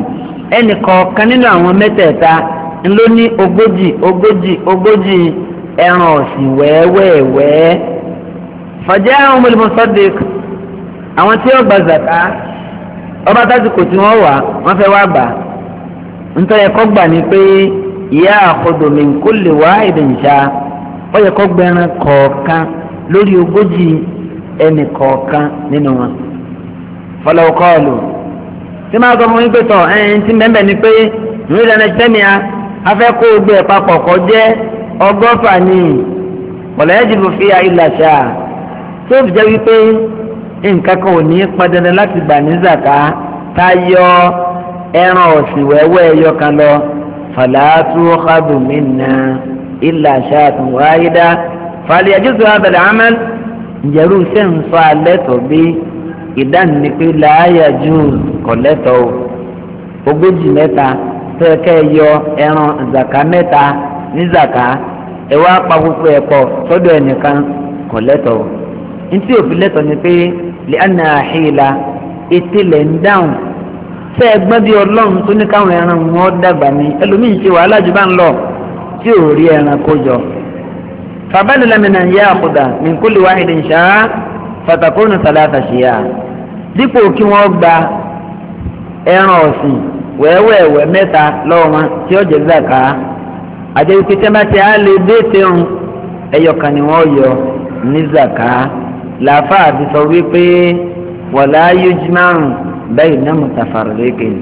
ẹnì kọ̀ọ̀kan nínú àwọn mẹ́tẹ̀ẹ̀ta ńlọ ní ogójì ogójì ogójì ẹran ọ̀sìn wẹ́ẹ́wẹ́ẹ́wẹ́. faja'ahum al-musaddiq àwọn tí ó gba zaka ọba tásìkò tí wọ́n wà wọ́n fẹ́ wá gbà nítorí ẹ̀kọ́ gbà ní pé ya'khudhu min kulli wahidin sha' ó yẹ kó gbẹran kọ̀ọ̀kan lórí ogójì ẹnì kọ̀ọ̀kan nínú wọn. falaw qalu tí máa sọ fún yín pé tọ̀ ẹ̀yìn tí mẹ́mbẹ̀ ni pé ìwé ìdáná jẹ́mìá afẹ́ kó gbé ẹ̀ papọ̀ kọ́ jẹ́ ọgọ́fà ní wala yajibu fiha illa sha' tó fi jẹ́ wípé nǹkan kan ò ní padàdà láti gbà ní zaka tá a yọ ẹran ọ̀sìn wẹ́wẹ́ ẹyọ kan lọ fala tukhadhu minna illa shatun wahida falyajuzu hadha al-amal njẹ́rú sẹ́ǹsọ alẹ́ tó bí ìdáni pé la yajuz kọ̀lẹ́tọ̀ o ogójì mẹ́ta tẹ́ẹ̀kẹ́ yọ ẹran zaka mẹ́ta ní zaka ẹ wá pa gbogbo ẹ̀ pọ̀ sọ́dọ̀ ẹnìkan kọ̀lẹ́tọ̀ o ntí òfin lẹ́tọ̀ ni pé lè ana àhìlá ètìlẹ̀ ń dáhùn tẹ́ ẹ gbọ́n bí ọlọ́run tó ní káwọn ẹran wọn dàgbà ní ẹlòmíín ṣe wàhálà jù bá ń lọ tí ò rí ẹran kó jọ. fàbálẹ̀ lamina yá àkùdà min kulli wahidin sha'a fatakunu salasa shiya dípò kí wọ́n gba ẹran ọ̀sìn wẹ́wẹ́wẹ́ mẹ́ta lọ́wọ́ wọn tí ó jẹ́ zaka àjẹwò pété bá ti á lè dé tẹ̀hún ẹ̀yọkàn ni wọ́n yọ ní zaka làáfà àti sọ wípé wala yujma'u bayna mutafarriqin.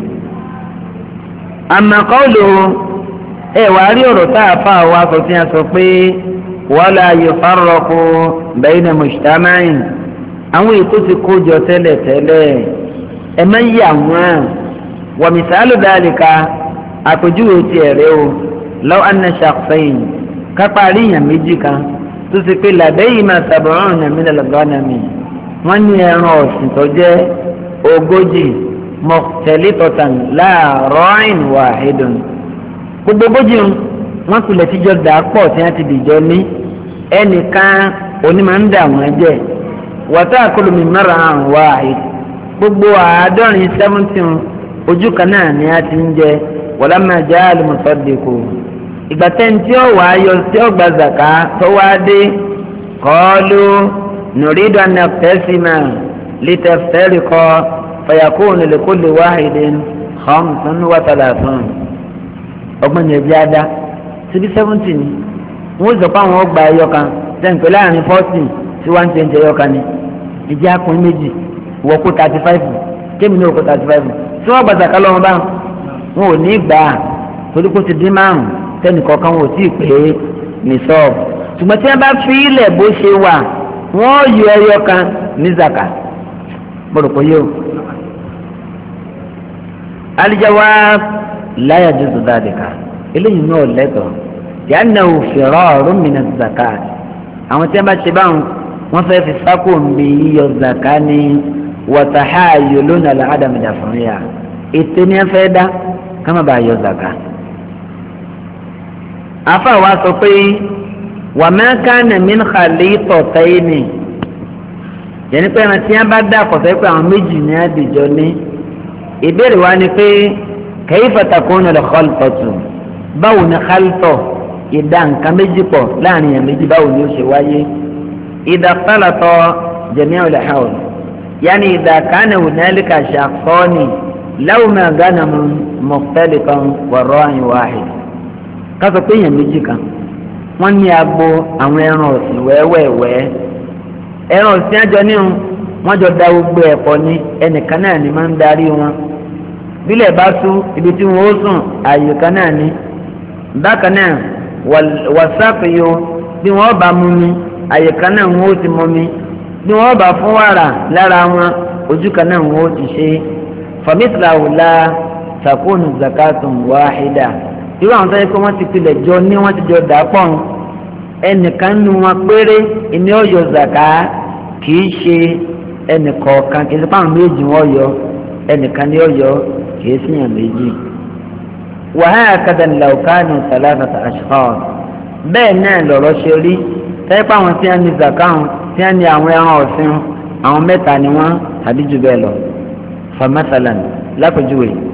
àmọ́ qawlu ẹ̀ wá rí ọ̀rọ̀ tá a fà wá sọ fi hàn sọ pé wala yufarraqu bayna mujtama'in àwọn ètò ti kó jọ tẹ́lẹ̀ tẹ́lẹ̀ ẹ máa ń yà wọ́n wa misalu dhalika àpèjúwe tiẹ̀ rẹ o law anna shakhsayn kápá àríyàn méjì kan tó ti pé làbẹ́yìí máa sàbọ̀rán ní minal ghanami wọ́n ní ẹran ọ̀sìn tó jẹ́ ogójì mukhtalifatan la ra'in wahidun gbogbo ogójì wọn kulẹ̀ tíjọ́ dà pọ̀ tí wọ́n ti dìjọ́ ní ẹnìkan onímọ̀ ń dà wọ́n jẹ́ wa ta'kulu min mar'an wahid gbogbo àádọ́rin seventeen ojú kan náà ni a ti ń jẹ walamma ja'a al-musaddiqu ìgbà tẹ́ntì ọ̀wá ayọ̀ tí ó gba zaka tó wá dé qalu nuridu an naqtasima litaftariqa fayakunu likulli wahidin khamsun wa thalathun. ọgbọ́n yẹn bí ada síbi seventy ni wọ́n sọ pé àwọn ọgbà ẹyọ kan sẹ́ǹpẹ́ láàrin forty sí one twenty ẹyọ kan ni ìjẹ́ akùn méjì wọ́n kó thirty five kémi ní òkú thirty five tí wọ́n gba zaka lọ́wọ́ bá wọn ò ní gbà á torí kó ti dín márùn tẹ́nì kọ̀ọ̀kan wò tí ì pé ní sọ́ọ̀bù ṣùgbọ́n tí wọ́n bá fi ilẹ̀ bó ṣe wà wọ́n yọ ẹyọ kan ní zaka bọ̀rọ̀ pé yóò. al-jawab la yajuzu dhalika eléyìí náà lẹ́tọ̀ li'annahu firarun min az-zakat àwọn tí wọ́n bá ṣe báwọn wọ́n fẹ́ fi sákò ń bí yíyọ zaka ní wa tahayyulun ala adam daf'iha ètò ní ẹ fẹ́ dá ká má bàa yọ zaka. afa wa sọ pé wa ma kana min khalitataini yẹni pé ẹran tí wọn bá dà kọsẹ pé àwọn méjì ní àdìjọ ní ìbéèrè wa ni pé kayfa takunu al-khaltatu báwo ni khaltọ ìdá nǹkan méjì pọ̀ láàrin yẹn méjì báwo ni ó ṣe wáyé idha ikhtalafa jami'u al-hawl yani idha kana hunalika shakhsani lahuma ghanamun mukhtalifan wa ra'in wahid kásọ pé èèyàn méjì kan wọ́n ní agbo àwọn ẹran ọ̀sìn wẹ́wẹ́wẹ́ ẹran ọ̀sìn àjọ níhun wọ́n jọ da gbogbo ẹ̀pọ̀ ní ẹnìkan náà ni máa ń darí wọn bílẹ̀ bá tú ibi tí wọ́n ó sùn ààyè kan náà ni bákan náà wàsápìyò bí wọ́n bá mú mi ààyè kan náà wọ́n ó ti mú mi bí wọ́n bá fún wàrà lára wọn ojú kan náà wọ́n ó ti ṣe fàmísìláwùlá sàkóònù zakatun wáhídà irú àwọn sáré pé wọ́n ti pilẹ̀ jọ ní wọ́n ti jọ dà pọ̀ ẹnìkan nu wọn péré ìní ọ̀yọ́ zaka kìí ṣe ẹnìkọ̀ọ̀kan kìí ṣe fáwọn méjì wọ́n yọ ẹnìkan ní ọ̀yọ́ kìí síyàn méjì. wa hakadha law kanu thalathata ashkhas bẹ́ẹ̀ náà lọ̀rọ̀ ṣe rí sáré pé àwọn tí wọ́n ní zaka tí wọ́n ní àwọn ẹran ọ̀sìn àwọn mẹ́ta ni wọ́n tàbí jù bẹ́ẹ̀ lọ. fa mathalan lápèjúwe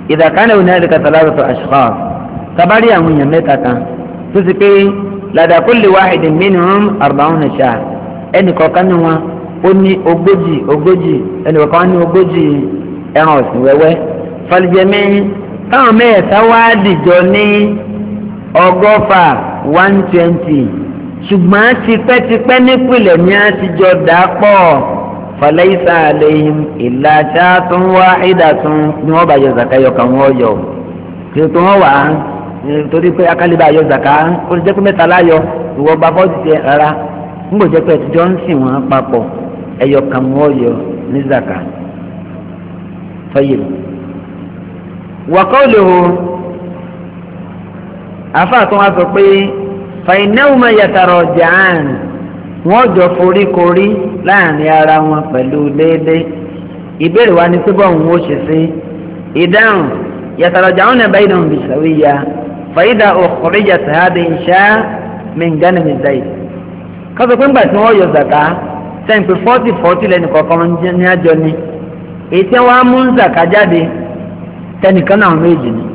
idha kana hunalika thalathatu ashkhas tabari àwọn èèyàn mẹ́ta kan tó sì pé lada kulli wahidin minhum arba'una sha ẹnì kọ̀ọ̀kan ní wọn ó ní ogójì ogójì ẹnì kọ̀ọ̀kan ní ogójì ẹran ọ̀sìn wẹ́wẹ́ falijẹ́mí táwọn mẹ́ẹ̀ẹ́ta wá dìjọ ní ọgọ́fà one twenty ṣùgbọ́n tipẹ́tipẹ́ nípìnlẹ̀ ní àtijọ́ dàpọ̀ falaysa alayhim illa shatun wahidatun ni wọ́n bá yọ zaka yọ kàn wọ́n yọ kí tó wọ́n wà á torí pé akálíbà yọ zaka ó lè jẹ́ pé mẹ́ta láyọ ìwọ gba fọ́ọ̀tì tiẹ̀ rárá ń gbọ́ jẹ́ pé ẹ̀tijọ́ ń sìn wọ́n papọ̀ ẹ̀yọ kàn wọ́n yọ ní zaka fẹ́yìí. wa qawluhu àfáàtún wa sọ pé fainahuma yataraja'an wọ́n jọ foríkorí láàrin ara wọn pẹ̀lú déédé ìbéèrè wa ni pé bọ́ọ̀n ó ṣe sí ìdáhùn yataraja'una baynahum bisawiyya fa idha ukhrijat hadhihi shaa min ghanami zayd kọ́sọ̀ pé ńgbà tí wọ́n yọ zaka sẹ́yìn pé fọ́tì fọ́tì lẹ́nu kọ̀ọ̀kan ní àjọ ni èyí tí wọ́n á mú zaka jáde tẹnìkan náà méjì ni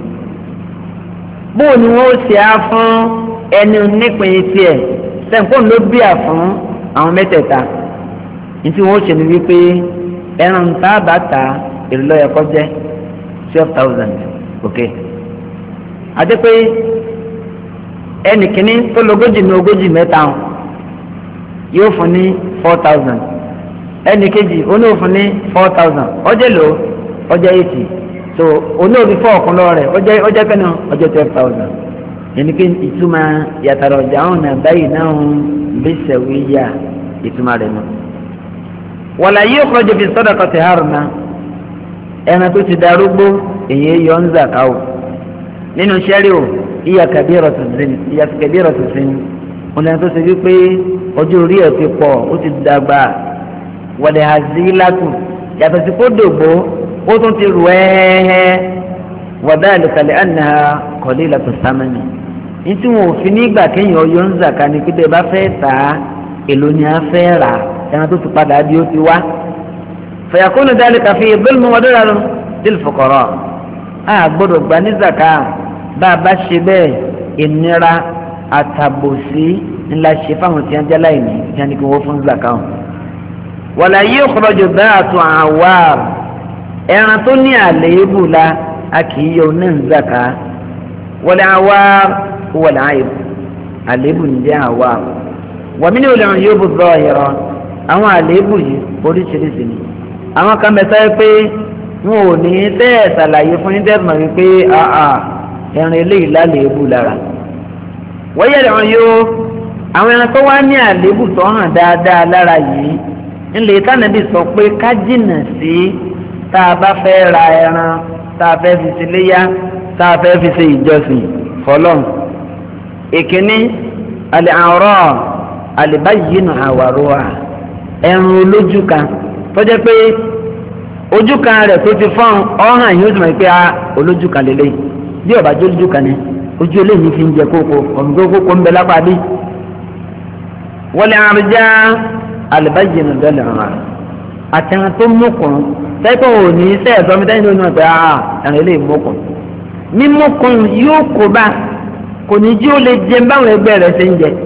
bóò ni wọ́n ó ṣe á fún ẹni nípìn tiẹ̀ sẹ́ńpọ̀n ló bíà fún àwọn mẹ́tẹ̀ẹ̀ta ní tí wọ́n ó ṣe ni wípé ẹran tá a bá ta èrè lọ́yẹ̀ kọ́ jẹ́ twelve thousand ok àti pé ẹnì kìíní tó lógójì ní ogójì mẹ́ta yóò fún ní four thousand ẹnì kejì oníwò fún ní four thousand ọjọ́ lò ọjọ́ eighty so olóòbí fọ́ ọ̀kan lọ́wọ́ rẹ̀ ọjọ́ ọjọ́ kẹ́nu ọjọ́ twelve thousand yẹn ni pé ìtumọ̀ yàtàrọ̀ ọjà ọ̀hún náà báyìí náà ń bẹ́sẹ̀ wíyà ìtumọ̀ rẹ̀ nù. wọ̀lá yìí ó kọjú fi sọ́dọ̀ kọ́tì haruna ẹran tó ti darúgbó èyí yọ ń zàká o nínú sẹ́rí o ìyá kàbírọ̀ tó sin ìyá kàbírọ̀ tó sin ọ̀nà tó ṣe wípé ọjọ́ orí ẹ̀ ti pọ̀ ó ti dàgbà wọ̀lẹ̀ hazilatu yàtọ̀ sí kó dògbò ó tún ti rù ẹ́ẹ́ wọ̀dà àlùkàlẹ̀ àná qalilatu samani ntí wọn ò fi nígbà kéèyàn ọyọ ń zàká ni pété bá fẹ́ tà á èlò ni a fẹ́ rà ẹran tó ti padà bí ó ti wá fayakunu dhalika fi dhulmin wa dararun lil fuqara a gbọ́dọ̀ gbà ní zàká bá a bá ṣe bẹ́ẹ̀ ìnira àtàbòsí ńlá ṣe fáwọn tí wọn jẹ́ láìní tí wọn ní kí wọ́n fún zàká wọn. wala yukhraju dhatu awar ẹran tó ní àléébù la a kì í yọ ní zaka wal awar wal aib àléébù ní jẹ́ awar wa min al-uyub adh-dhahira àwọn àléébù yìí oríṣiríṣi ni àwọn kan mẹ́ta yẹ pé wọn ò ní tẹ́ ẹ̀ ṣàlàyé fún yín dẹ́gbọ̀n wípé àà ẹran eléyìí láléébù lára wọ́n yẹ ẹ̀rọ yóò àwọn ẹran tó wá ní àléébù tó hàn dáadáa lára yìí ńlẹ̀ tánàbí sọ pé ká jìnnà sí tá a bá fẹ́ ra ẹran tá a fẹ́ fi ṣe léyà tá a fẹ́ fi ṣe ìjọsìn fọlọ́n. ìkíní alẹ́ àwòrán àlìbáyìínú àwàrúwà ẹran olójú kan tó jẹ́ pé ojú kan rẹ̀ tó ti fọ́n ọ̀hàn yóò sì mọ̀ pé a olójú kan lélẹ̀ bí ọ̀bá jó olójú kan ni ojú eléyìí fi ń jẹ kókó ọ̀gbìn kókó ń bẹ lápá bí. wọlé àrùjá àlìbáyìínú dọ́là rà àtẹ̀ràn tó mọ̀kùn sẹ́kọ̀ ò ní sẹ́ ẹ̀sọ́ mi dáhùn ní ọ̀pẹ àà ẹ̀rìn ilé ìmọ̀kùn mímọ̀kùn yóò kó bá kò ní jí ó lè jẹ báwọn ẹgbẹ́ rẹ̀ ṣe ń jẹ.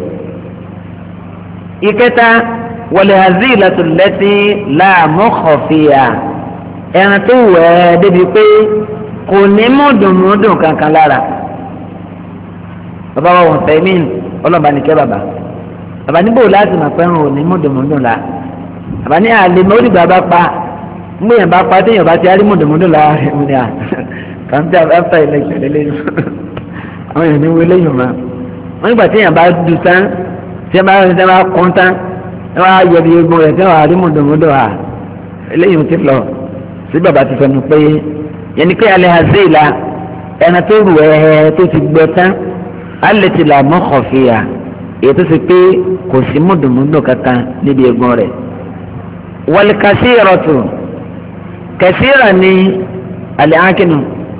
ìkẹta wọlé hazilatu lẹ́tí láàmú kọ̀fìyà ẹ̀rìn tó wẹ̀ ẹ́ débi pé kò ní mọ̀dùnmọ́dùn kankan lára. bàbá wa wọ̀n fẹ́mìn ọlọ́ba nìkẹ́ bàbá bàbá níbo láti mọ̀ pé ẹ̀rìn ò ní mọ̀dùnmọ́dùn la bàbá ní àlè mọ́ òdìgbà bá pa mbóyàn bá pa téèyàn bá ti arí mọ̀dọ̀mọ́dọ̀ la ẹ̀mí ni à kàńtà after election lélẹ́yìn àwọn èèyàn ní wo eléyìn ma wọ́n nígbà téèyàn bá du tán tí wọ́n bá rẹ̀ tí wọ́n bá kún tán wọ́n á yọ bí egbò rẹ̀ tí wọ́n á rí mọ̀dọ̀mọ́dọ̀ à eléyìn ti lọ sí bàbá ti sọnù pé yẹn ni pé alẹ́ hazela ẹran tó rù ẹ́ tó ti gbẹ tán alẹ́ ti là mọ́ kọ̀fìyà èyí tó ti pé kò sí mọ̀dọ̀mọ́dọ̀ kankan níbi egbò rẹ̀ wal kasiratu kẹsíra ni àlẹ́hánkínú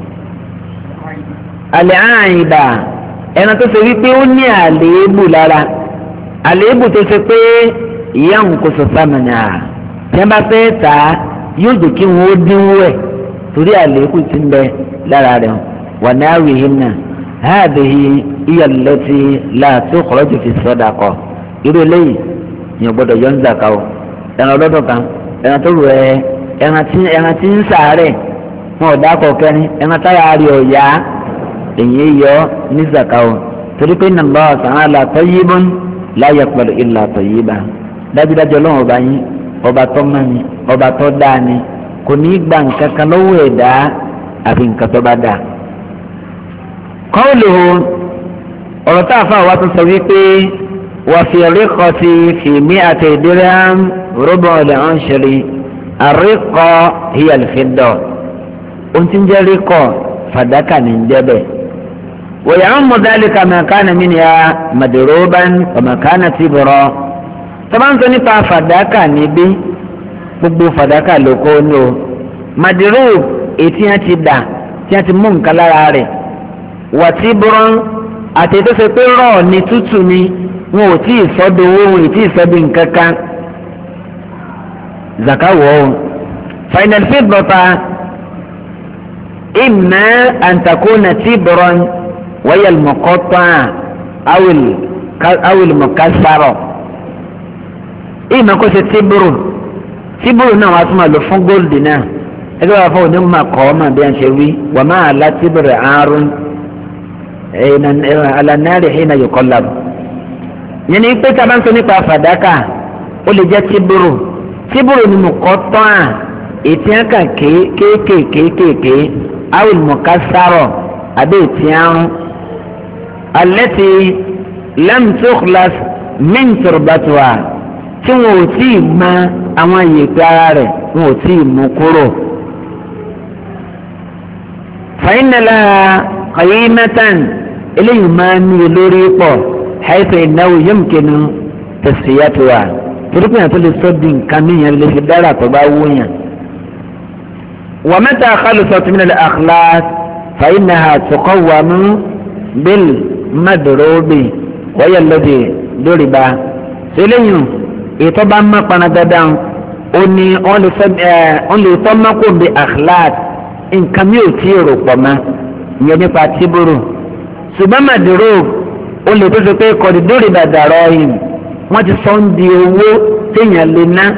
àlẹ́hánkìdá ẹran tó ṣe wípé ó ní àléébù lára àléébù tó ṣe pé ìyá òun kò sọ sámìnà tí wọ́n bá fẹ́ tà á yóò jẹ́ kí wọ́n ó dínwó ẹ̀ torí àlékún ti ń bẹ lára rẹ̀ wà ní àwìhìn náà hādhihi hiya allati lā tukhraju fi sadaqah irú eléyìí yẹn gbọ́dọ̀ yọ ń zàkà o ẹran ọlọ́dún kan ẹran tó rù ẹ ẹran tí ẹran tí ń sàárẹ̀ wọn ò dákọ̀ kẹrin ẹran táyà rí ọ̀yá èyí yọ ní zàkà o torí pé inna Allāha ta'ālā tayyibun lā yaqbalu illā tayyiban dájúdájú ọlọ́run ọba yín ọba tó mọ́ ni ọba tó dáa ni kò ní í gba nǹkan kan lọ́wọ́ ẹ̀dá àfi nǹkan tó bá dáa. qawluhu ọ̀rọ̀ tá a fà wá tó sọ wípé wà fi riqati fi mi'ati dirham rubu'ul ushri ar-riqa hiya al-fidda ohun tí ń jẹ́ ríkọ̀ fàdákà ní ń jẹ́ bẹ́ẹ̀. wa ya'ummu dhalika ma kana minha madruban wa ma kana tibra tọ́ba ń sọ nípa fàdákà níbí gbogbo fàdákà ló kó ní o madrub ètí yẹn ti dà tí yẹn ti mú nǹkan lára rẹ̀ wa tibra àti tó ṣe pé rọ̀ ní tútù ni wọn ò tí ì sọ́dọ̀ owó wọn ò tí ì sọ́dọ̀ nǹkan kan zakawọ́ o final fiddata imma an takuna tibran wa hiya al-muqatta'a aw al-mukassara ìmọ̀ kó ṣe tíbúrù tíbúrù náà wàá tún máa lò fún góòlù náà ẹgbẹ́ wàá fọwọ́ ní ma kọ́ ọ́ mà bí a ṣe wí wà máa la tíbúrù àárún alánàárì hìnà yòókọ́ làbù. yẹn ni pé tábà ń sọ nípa fàdákà ó lè jẹ́ tíbúrù tíbúrù ni mo kọ́ tán à ètí ẹ̀ka kéékèèkéékèèké àwọn ìmọ̀ká sárọ̀ àbí ètí àrùn alẹ́ ti lamtukhlas min turbatuha tí wọn ò tí ì mọ àwọn ìyèpẹ̀ ara rẹ̀ wọn ò tí ì mú kúrò. fàyínàlá qaymatan eléyìí máa ń ní lórí pọ̀ haythu innahu yumkinu tasfiyatuha torí pé yàn tó lè sọ di nǹkan mìíràn lè fi dára tó bá wú yàn. wa mata khalasat min al-akhlas fa innaha tuqawwamu bil madrubi wa hiya alladhi duriba eléyìí ètò bá má pana dandan ó ní ọ́n lè tọ́ mọ́kò bí akhlaq nǹkan mi ò tí ì rò pọ̀ mọ́ ìyẹn nípa tíbúrò ṣùgbọ́n màdúró ó lè tó ṣe pé kọ̀dídórì dàdàrọ̀ yìí wọ́n ti sọ ń di owó téèyàn lè ná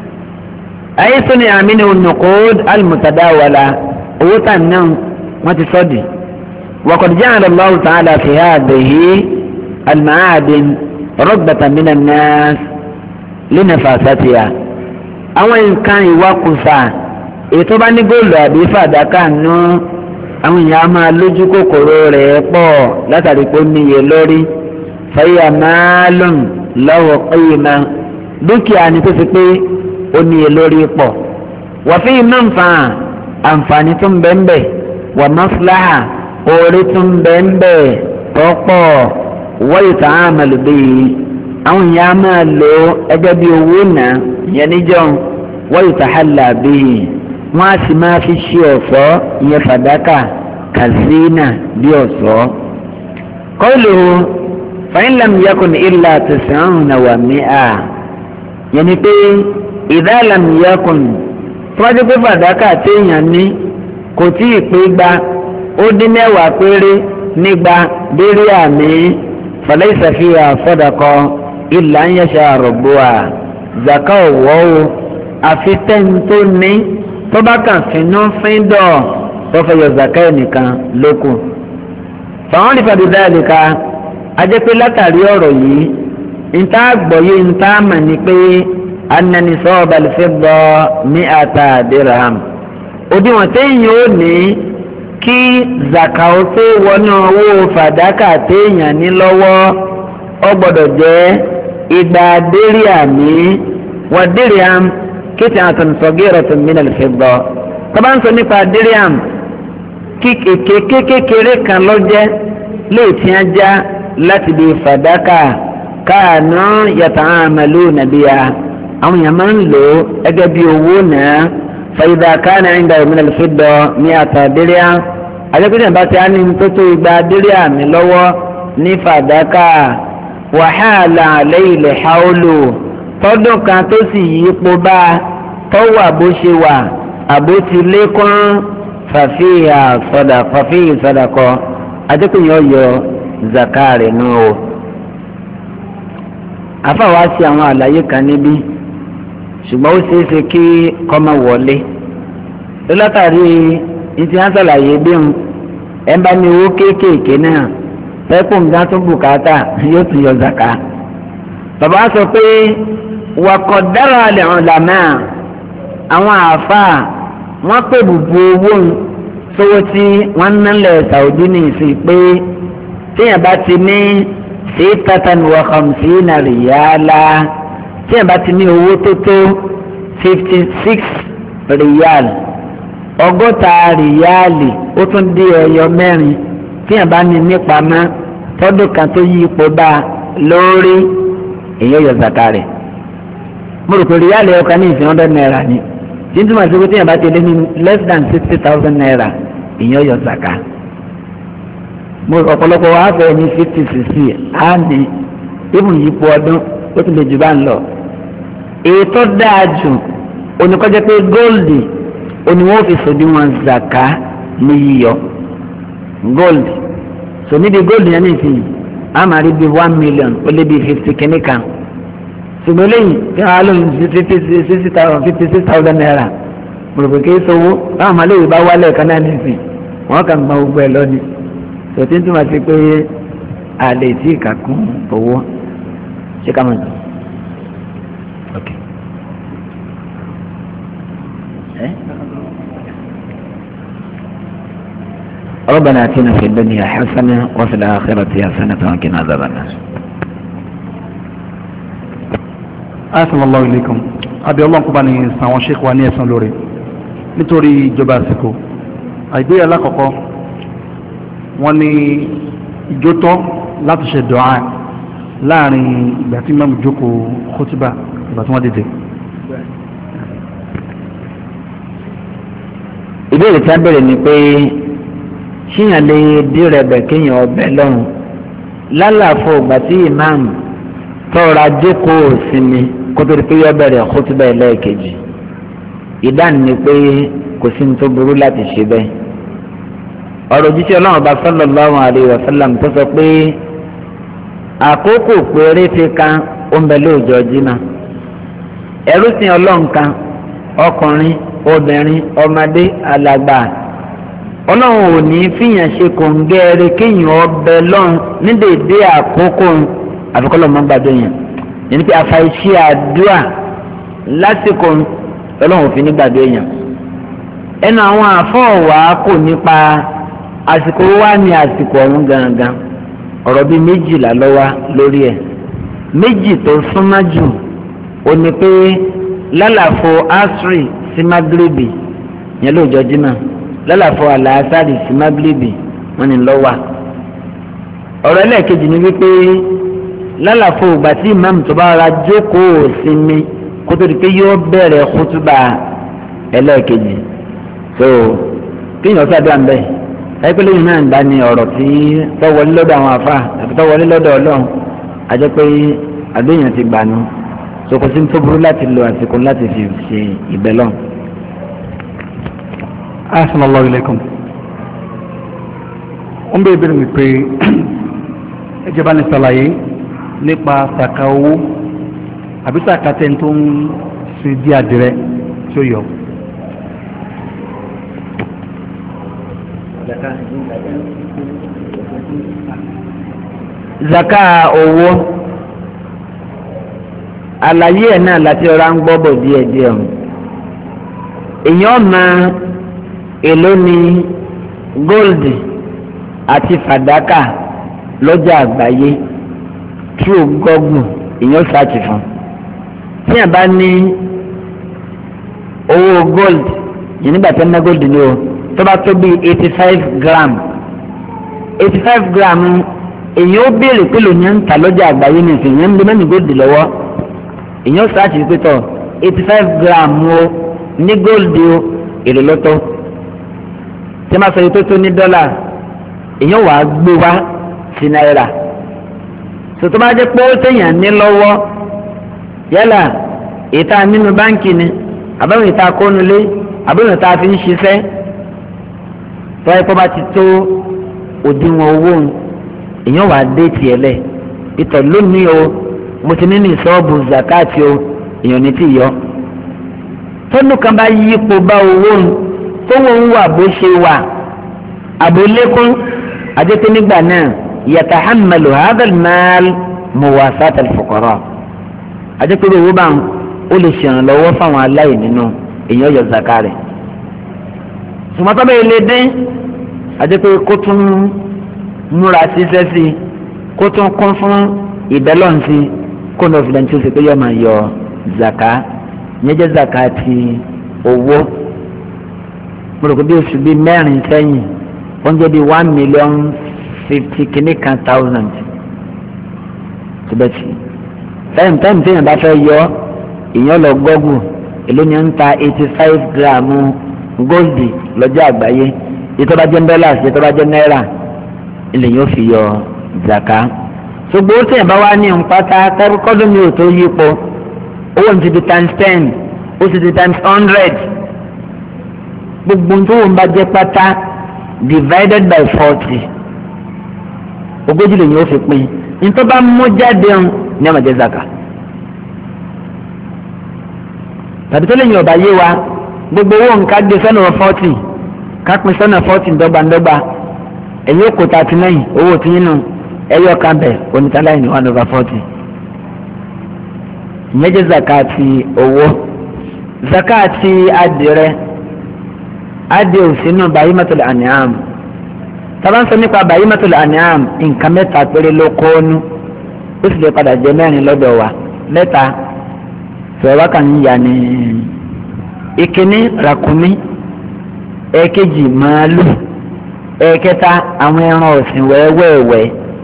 ayé sọ́ni àmì ní onùkóòd al-mutadawala owó tà náà wọ́n ti sọ́ di wa qad ja'ala Allahu ta'ala fi hadhihi al-ma'adin ragbatan min an-nas lẹ́nàfàṣàtìyà àwọn nǹkan ìwakùsà ètò bá ní góòlù àbí fàdákà nù àwọn èèyàn máa lójú kòkòrò rẹ̀ pọ̀ látàrí pé ó níye lórí fàyà máàlùm lọ́wọ́ qima dúkìá ni tó fi pé ó níye lórí pọ̀ wàfí mọ́nfà àǹfààní tó ń bẹ́ẹ̀ bẹ́ẹ̀ wà maslaha orí tó ń bẹ́ẹ̀ bẹ́ẹ̀ tọ́pọ̀ wọ́yì tá a máa lò bẹ́ẹ̀ àwọn èèyàn máa lò ẹgbẹ́ bí owó náà ìyẹn níjọ́ wọ́n yóò tàhálà bíi wọ́n á sì máa fi ṣe ọ̀ṣọ́ ìyẹn fàdákà kàzínà bí ọ̀ṣọ́. kọ́lù fa'in lam yakun illa tis'una wa mi'a yẹn ni pé idha lam yakun tọ́jú pé fàdákà téèyàn ní kò tí ì pé gba ó dín mẹ́wàá péré nígbà dérí àmì falaysa fiha sadaqa illa an yasha rabbuha zaka ọ̀wọ́ o àfi tẹ́ni tó ní tó bá kàn fínú fíndọ̀ tó fẹ́ yọ zaka ẹnìkan lókun. fàwọn lè fàbí dhalika ajẹ́ pé látàrí ọ̀rọ̀ yìí níta gbọ́yé níta mọ̀ ní pé anna nisab al-fidda mi'ata dirham òdiwọ̀n téèyàn ó ní kí zaka ó tó wọnú owó fàdákà téèyàn ní lọ́wọ́ ó gbọ́dọ̀ jẹ́ igba díríàmì wà díríàm kìtì àtúnṣọgẹ́rọ̀tún min al-fidda tọ́ba ń sọ nípa díríàm kékeré kan lọ́jẹ́ léètì ajá láti bí fàdákà káànú yata'amaluna biha àwọn èèyàn máa ń lò ó gẹ́gẹ́ bí owó náà fa idha kana 'indahu min al-fidda mi'ata díríàm àjẹkùnrin bá ti á ní tó tó igba díríàmì lọ́wọ́ ní fàdákà wàhálà àlẹ́yìnlẹ̀ haolo tọdún kan tó sì yípo bá tọ́wọ́ àbó ṣe wà àbó ti lékún fàfíà sọdà fàfíì sọdàkọ adékùnyìn ọyọ zakari nù o. afáwa ṣe àwọn àlàyé kan níbí ṣùgbọ́n ó ṣeé ṣe kí kọ́mọ wọlé lọ́látàrí ìtì hàn sàlàyé bí n ẹ̀ ń bá ní owó kéékèèké náà fẹ́kùn nǹkan tó bùkátà yóò tún yọ zaka. bàbá sọ pé wàkọ̀ dára lè hàn làmà àwọn àáfàá wọ́n pè bùbù owó sówó tí wọ́n ń nálẹ̀ Saudi ní ìsìn pé téèyàn bá ti ní sittatan wa khamsina riyala téèyàn bá ti ní owó tó tó fifty six riyal ọgọ́ta riyali ó tún dé ẹyọ mẹ́rin téèyàn bá ní nípamọ́ tọ́dún kan tó yí ipò bá lórí èyí yọ zaka rẹ̀. mo rò pé riyali ọkàn ní ìsìn hundred naira ni tí n túmọ̀ sí pé téèyàn bá ti lé ní less than sixty thousand naira èyí yọ zaka. mo rò ọ̀pọ̀lọpọ̀ wàá fẹ́ ní fifty sixty á ní ibùn yípo ọdún ó tún lè jù bá ń lọ. èyí tó dáa jù oníkọ́jẹ́ pé góòlì oníwọ́n fi sòdiwọ̀n zaka ní yíyọ gold so níbi gold yẹn ní ìsìn a máa rí bíi one million ó lé bíi fifty kìíní kan ṣùgbọ́n lẹ́yìn kí wọ́n á lóyún fifty sixty thousand fifty six thousand naira mọ̀rọ̀pẹ̀ kí sọ́wọ́ báwọn ọmọléèwé bá wálé ẹ̀ka náà ní ìsìn wọ́n kàn gba gbogbo ẹ̀ lọ́ni so tí ń túmọ̀ sí pé a lè tí ì kà kún owó ṣé ká mọ̀ ní. Okay. Eh? ربنا آتنا في الدنيا حسنة وفي الآخرة حسنة وقنا عذاب النار. Assalamu الله إليكم. Àbí Ọlọ́run kó bá ní san àwọn sheikh wa ní ẹ̀san lórí nítorí ìjọba àsìkò. Àìbéèrè alákọ̀ọ́kọ́ wọ́n ní ìjótọ́ láti ṣe dùá láàrin ìgbà tí mọ́mù jókòó kútúbà ìgbà tí wọ́n dìde. ìbéèrè tí a bẹ̀rẹ̀ ni pé ṣíyàn lè dírẹ̀bẹ̀ kéèyàn ọbẹ̀ lọ́rùn lálàfo ìgbà tí ìmáàmù tọ́ra jókòó sinmi kó tó di pé yọ bẹ̀rẹ̀ kútúbà ẹlẹ́ẹ̀kejì. ìdáhùn ni pé kò sí ní tó burú láti ṣe bẹ́ẹ̀. ọ̀rọ̀ jíṣẹ́ ọlọ́run ọba sallallahu alaihi wasallam tó sọ pé àkókò péréte kan ó ń bẹ lóòjọ́ jímà. ẹrú sìn ọlọ́run kan ọkùnrin obìnrin ọmọdé alàgbà ọlọ́run ò ní fìyàn ṣe kòǹgẹ́rẹ́ kéèyàn ọbẹ̀ lọ́run ní dédé àkókò àfikọ́lọ́ mọ́ gbàdúrà yẹn yẹn pé àfàìṣe àdúrà lásìkò ọlọ́run ò fi ní gbàdúrà yẹn. ẹnu àwọn àfọ̀wá kò nípa àsìkò wa ní àsìkò ọ̀run gangan ọ̀rọ̀ bíi méjìlá lọ́wọ́ lórí ẹ̀. méjì tó súnmọ́ jù ó ní pé lálàfo asri sí magrebi yẹn lóòjọ́ jímà lálàfo àlàásárì sí magrebi wọ́n ní lọ́wọ́. ọ̀rọ̀ ẹlẹ́ẹ̀kejì ni wípé lálàfo ìgbà tí ìmáàmù tó bá ra jókòó sinmi kó tó di pé yóò bẹ̀rẹ̀ kútúbà ẹlẹ́ẹ̀kejì so kéèyàn ṣàdúrà ń bẹ̀ ẹgbẹ́ lẹ́yìn náà ń dá ní ọ̀rọ̀ tí tọ́wọlé lọ́dọ̀ àwọn àfa àti tọ́wọlé lọ́dọ̀ ọlọ́run àjẹ́ pé àdéhùn ti gbà nù so kò sí ní tó burú láti lo àsìkò láti fi ṣe ìbẹ́lọ̀. Assalamu alaikum. wọ́n bẹ̀rẹ̀ bẹ̀rẹ̀ mi pé ẹjẹ́ bá ní ṣàlàyé nípa sàkà owó àbí sàkà tẹ̀ tó ń ṣe di àdìrẹ tí ó yọ. zaka owó àlàyé ẹ̀ náà láti ọ̀rá ń gbọ́ bọ̀ díẹ̀díẹ̀ o èèyàn máa èló ni gold àti fàdákà lọ́jà àgbáyé tí ó gọ́gùn èèyàn ṣáàtì fún tí yàn bá ní owó gold yìí nígbà tí wọ́n ná gold ni o tó bá tó bí eighty five gram eighty five gram èèyàn ó béèrè pé lòun ń ta lọ́jà àgbáyé ní ìsìn yẹn ń lé mẹ́ni gold lọ́wọ́ èèyàn ṣáàtì pé tọ̀ eighty five gram o ní gold o èrè lọ́tọ̀ tí wọ́n bá sọ yìí tó tó ní dọ́là èèyàn wàá gbé wá sí náírà sọtọ́ bá jẹ́ pé ó téèyàn ní lọ́wọ́ yálà ìta nínú báńkì ni àbẹ̀wò ìta kónulé àbẹ̀wò ìta fi ń ṣiṣẹ́ tọ́wọ́ ẹ̀kọ́ bá ti tó òdiwọ̀n owó èèyàn wà dé tiẹ̀ lẹ̀ ìtọ̀ lónìí o mo ti ní ní ìsọ́ọ̀bù zakati o èèyàn ní tí yọ tọ́nù kan bá yí ipò bá owó tó wọ́n ń wà bó ṣe wà àbólékún àdéhùn nígbà náà yatahammalu hadha al-mal muwasat al-fuqara àdéhùn owó bá ó lè ṣèrànlọ́wọ́ fáwọn aláìní nínú èèyàn yọ zakari ṣùgbọ́n tó bẹ́ẹ̀ lè dín àdéhùn kó tún múra ṣiṣẹ́ sí kó tún kún fún ìbẹ́lọ́ǹsì kó ní òfin tí ó sì pé yọ máa yọ zaka yẹn jẹ́ zaka ti owó mo rò pé bí oṣù bíi mẹ́rin sẹ́yìn ó ń jẹ́ bíi one million fifty kìíní kan thousand tibeti táyìm táyìm téèyàn bá fẹ́ yọ èèyàn lọ gọ́gù èló ni ń ta eighty five gram gold lọ́jọ́ àgbáyé ètò bá jẹ́ dollars ètò bá jẹ́ náírà ilẹ̀ yóò fi yọ zaka ṣùgbọ́n ó tẹ̀yìn bá wá ní nǹpátá kọ́dún mi ò tó yípo owó ní ti di times ten ó ti di times hundred gbogbo tó wọn bá jẹ́ pátá divided by forty ogójì lè yóò fi pín nítorí bá mú jáde ń ní ọmọ jẹ zaka tàbí tó lè yàn ọba yé wa gbogbo owó nǹkan gbé sọ́nà forty ká pín sọ́nà forty ndọ́gbandọ́gba ẹ̀yìn òkú thirty nine owó tí yín nù ẹ̀yọ kan bẹ̀ onítàláyìn ní one over forty ìyẹn jẹ́ zakati owó zakati adìrẹ adìẹ òsínú bahimatul an'am tàbá ń sọ nípa bahimatul an'am nǹkan mẹ́ta péré ló kóónú ó sì lè padà jẹ́ mẹ́rin lọ́dọ̀ wa mẹ́ta sọ̀rọ̀ kan ń yà ní ìkíní ràkúnmí ẹ̀kejì màálù ẹ̀kẹta àwọn ẹran ọ̀sìn wẹ́wẹ́wẹ́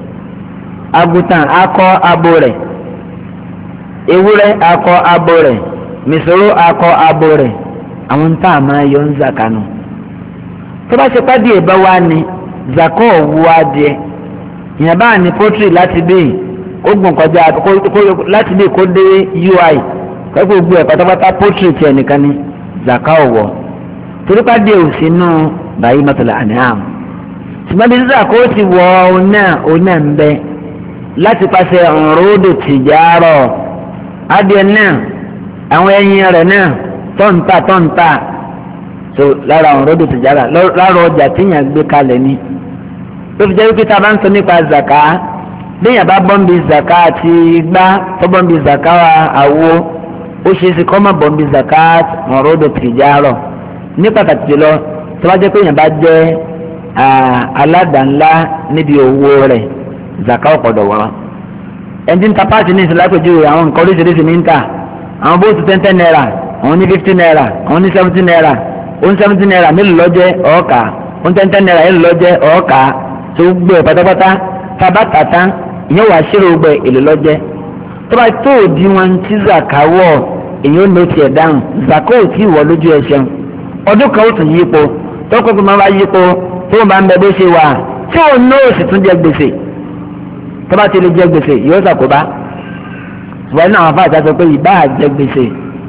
àgùtàn akọ abo rẹ̀ ewúrẹ́ akọ abo rẹ̀ mìsòrò akọ abo rẹ̀ àwọn tá a máa yọ ń zakanu tó bá ṣe pàdé ìbá wa ni zakọ òwú adìẹ ìyẹn bá ní pọtri láti bí ó gbọ̀n kọjá láti bí kó dé ui kẹ́kọ̀ọ́ gbé ẹ̀ pátápátá pọtri tiẹ̀ nìkan ni zakọ òwò torí pàdé òsínú bahimatul an'am ṣùgbọ́n bí zakọ ti wọ ọ̀nà ọ̀nà ń bẹ láti pàṣẹ ọ̀rọ̀dù tìjárọ̀ adìẹ náà àwọn ẹyin rẹ̀ náà tọ́ǹtà tọ́ǹtà so lára ọ̀rọ̀dù tìjárọ̀ lára ọjà tíyàn gbé kalẹ̀ ni tó fi jẹ́ wípé tá a bá ń sọ nípa zaka léèyàn bá bọ́m̀bì zaka àti gbá tó bọ́m̀bì zaka àwo ó ṣe é sí kọ́ mọ̀ bọ́m̀bì zaka ọ̀rọ̀dù tìjárọ̀ ní pàtàkì jùlọ tó bá jẹ́ pé èèyàn bá jẹ́ aládàá-ńlá níbi owó rẹ̀ zaka ọ̀pọ̀dọ̀ wọ́n ẹni ń ta páàtì ní ìsìlá pẹ̀jú àwọn nǹkan oríṣiríṣi ní ń tà àwọn bóòtù tẹ́ntẹ́n náírà àwọn ní fifty náírà àwọn ní seventy náírà ó ń seventy náírà mélòó lọ́jẹ́ ọ̀ọ́kà ó ń tẹ́ntẹ́n náírà mélòó lọ́jẹ́ ọ̀ọ́kà tó gbé pátápátá tábà tàtà ìyẹn wàá ṣírò gbẹ èlò lọ́jẹ́ tó bá tó di wọn tí zaka wọ̀ èyí ó lọ tiẹ̀ dáhùn zaka ò tí ì wọ̀ lójú ẹsẹ̀ ọdún kan ó tún yípo tó kọ́ pé máa bá yípo tó wọn bá ń bẹ bó ṣe wà tí òun náà sì tún jẹ gbèsè tó bá ti lè jẹ gbèsè yóò ṣàkóbá ṣùgbọ́n náà àwọn afáàtà sọ pé ìbá àjẹ gbèsè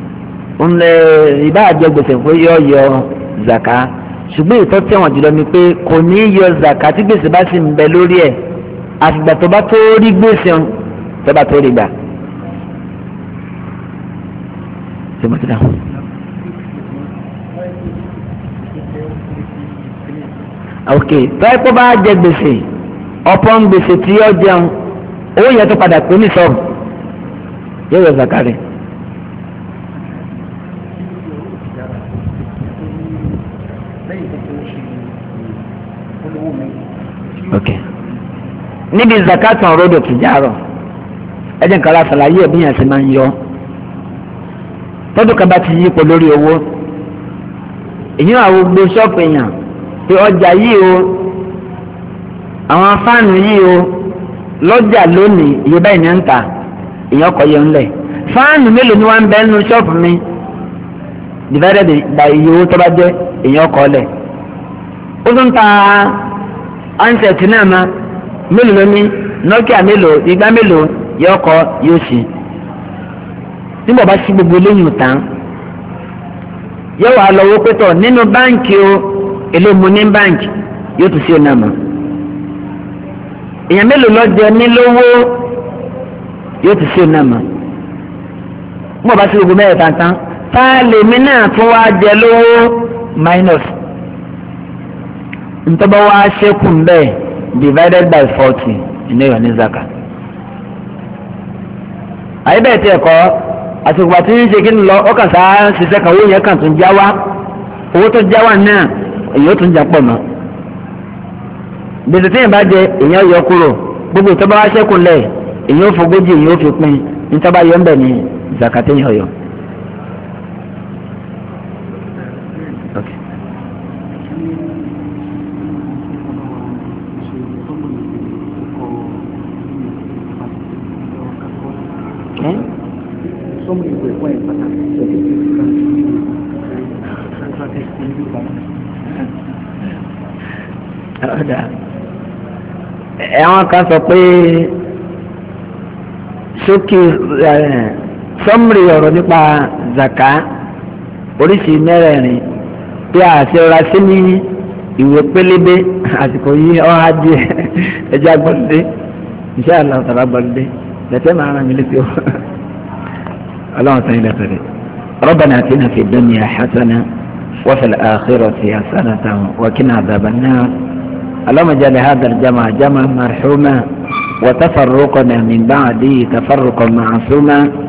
ìbá àjẹ gbèsè pé yọ yọ zaka ṣùgbọ́n ìtọ́ tẹ̀wọ̀n jùlọ ni pé kò ní yọ zaka tí gbèsè bá sì ń bẹ lórí ẹ̀ àfìgbà tó bá tó rí gbèsè ń tó bá tó rí gbà. ok tọ́yẹ́ pé bá jẹ gbèsè ọ̀pọ̀ ń gbèsè tí yọ jẹun owó yẹn tó padà pé ní sọ́ọ̀bù yóò yọ zakari. ok níbi zakatun ọ̀rọ̀dọ̀ tìjárọ̀ ẹ̀jẹ̀ nǹkan aláṣàlàyé ẹ̀bí yẹn ti máa ń yọ tọ́dún kan bá ti yípo lórí owó èyí àwọn gbogbo ṣọ́ọ̀pù èèyàn pé ọjà yìí o àwọn fáànù yìí o lọ́jà lónìí iye báyìí ní ń tà èèyàn kọ yẹn ńlẹ̀ fáànù mélòó ni wọ́n ń bẹ nínú ṣọ́ọ̀pù mi divided by iye owó tó bá jẹ́ èèyàn kọ lẹ̀ ó tún ta ansẹ̀t náà ma mélòó lóní Nokia mélòó igba mélòó yóò kọ yóò ṣe nígbà bá sí gbogbo lẹ́yìn tán yóò wá lọ́wọ́ pẹ́tọ̀ nínú báǹkì o èló mo ní báńkì yóò tún sí ọ̀nà mọ́ èèyàn mélòó lọ jẹ ní lówó yóò tún sí ọ̀nà mọ́ mo bá sí gbogbo mẹ́rin tàntàn tá a lè mí náà tún wá jẹ lówó minus ntọ́ba wá ṣẹ́kù ń bẹ́ẹ̀ divided by forty ní ìyọ̀ ní zaka. àyè bẹ́ẹ̀ tí ẹ̀kọ́ àsìkò àti ṣe kí ni lọ ọkàn sáà ṣiṣẹ́ kan owó yẹn kàn tún já wá owó tó já wá náà èyí ó tún jà pọ̀ mọ́. gbèsè tí yẹn bá jẹ èyàn yọ kúrò gbogbo ìtọ́ba wá ṣẹ́kù lẹ̀ èyí ó fogójì èyí ó fi pín ntọ́ba yọ ń bẹ̀ ní zaka téèyàn yọ. ẹ̀wọ̀n kan sọ pé ṣókí sọ́mùrì ọ̀rọ̀ nípa zaka oríṣi mẹ́rẹ̀ẹ̀rin pé àṣẹ ọ̀rá sí ní ìwé pélébé àsìkò yìí ọ̀há díẹ̀ ẹjẹ́ agbọ́dé iṣẹ́ àlọ́ tàbá gbọ́dé lẹ́tẹ́ máa rán mi létí o ọlọ́run sẹ́yìn lẹ́tọ̀rẹ́ ربنا آتنا في الدنيا حسنة وفي الآخرة حسنة وقنا عذاب النار اللهم اجعل هذا الجمع جمعا مرحوما وتفرقنا من بعده تفرقا معصوما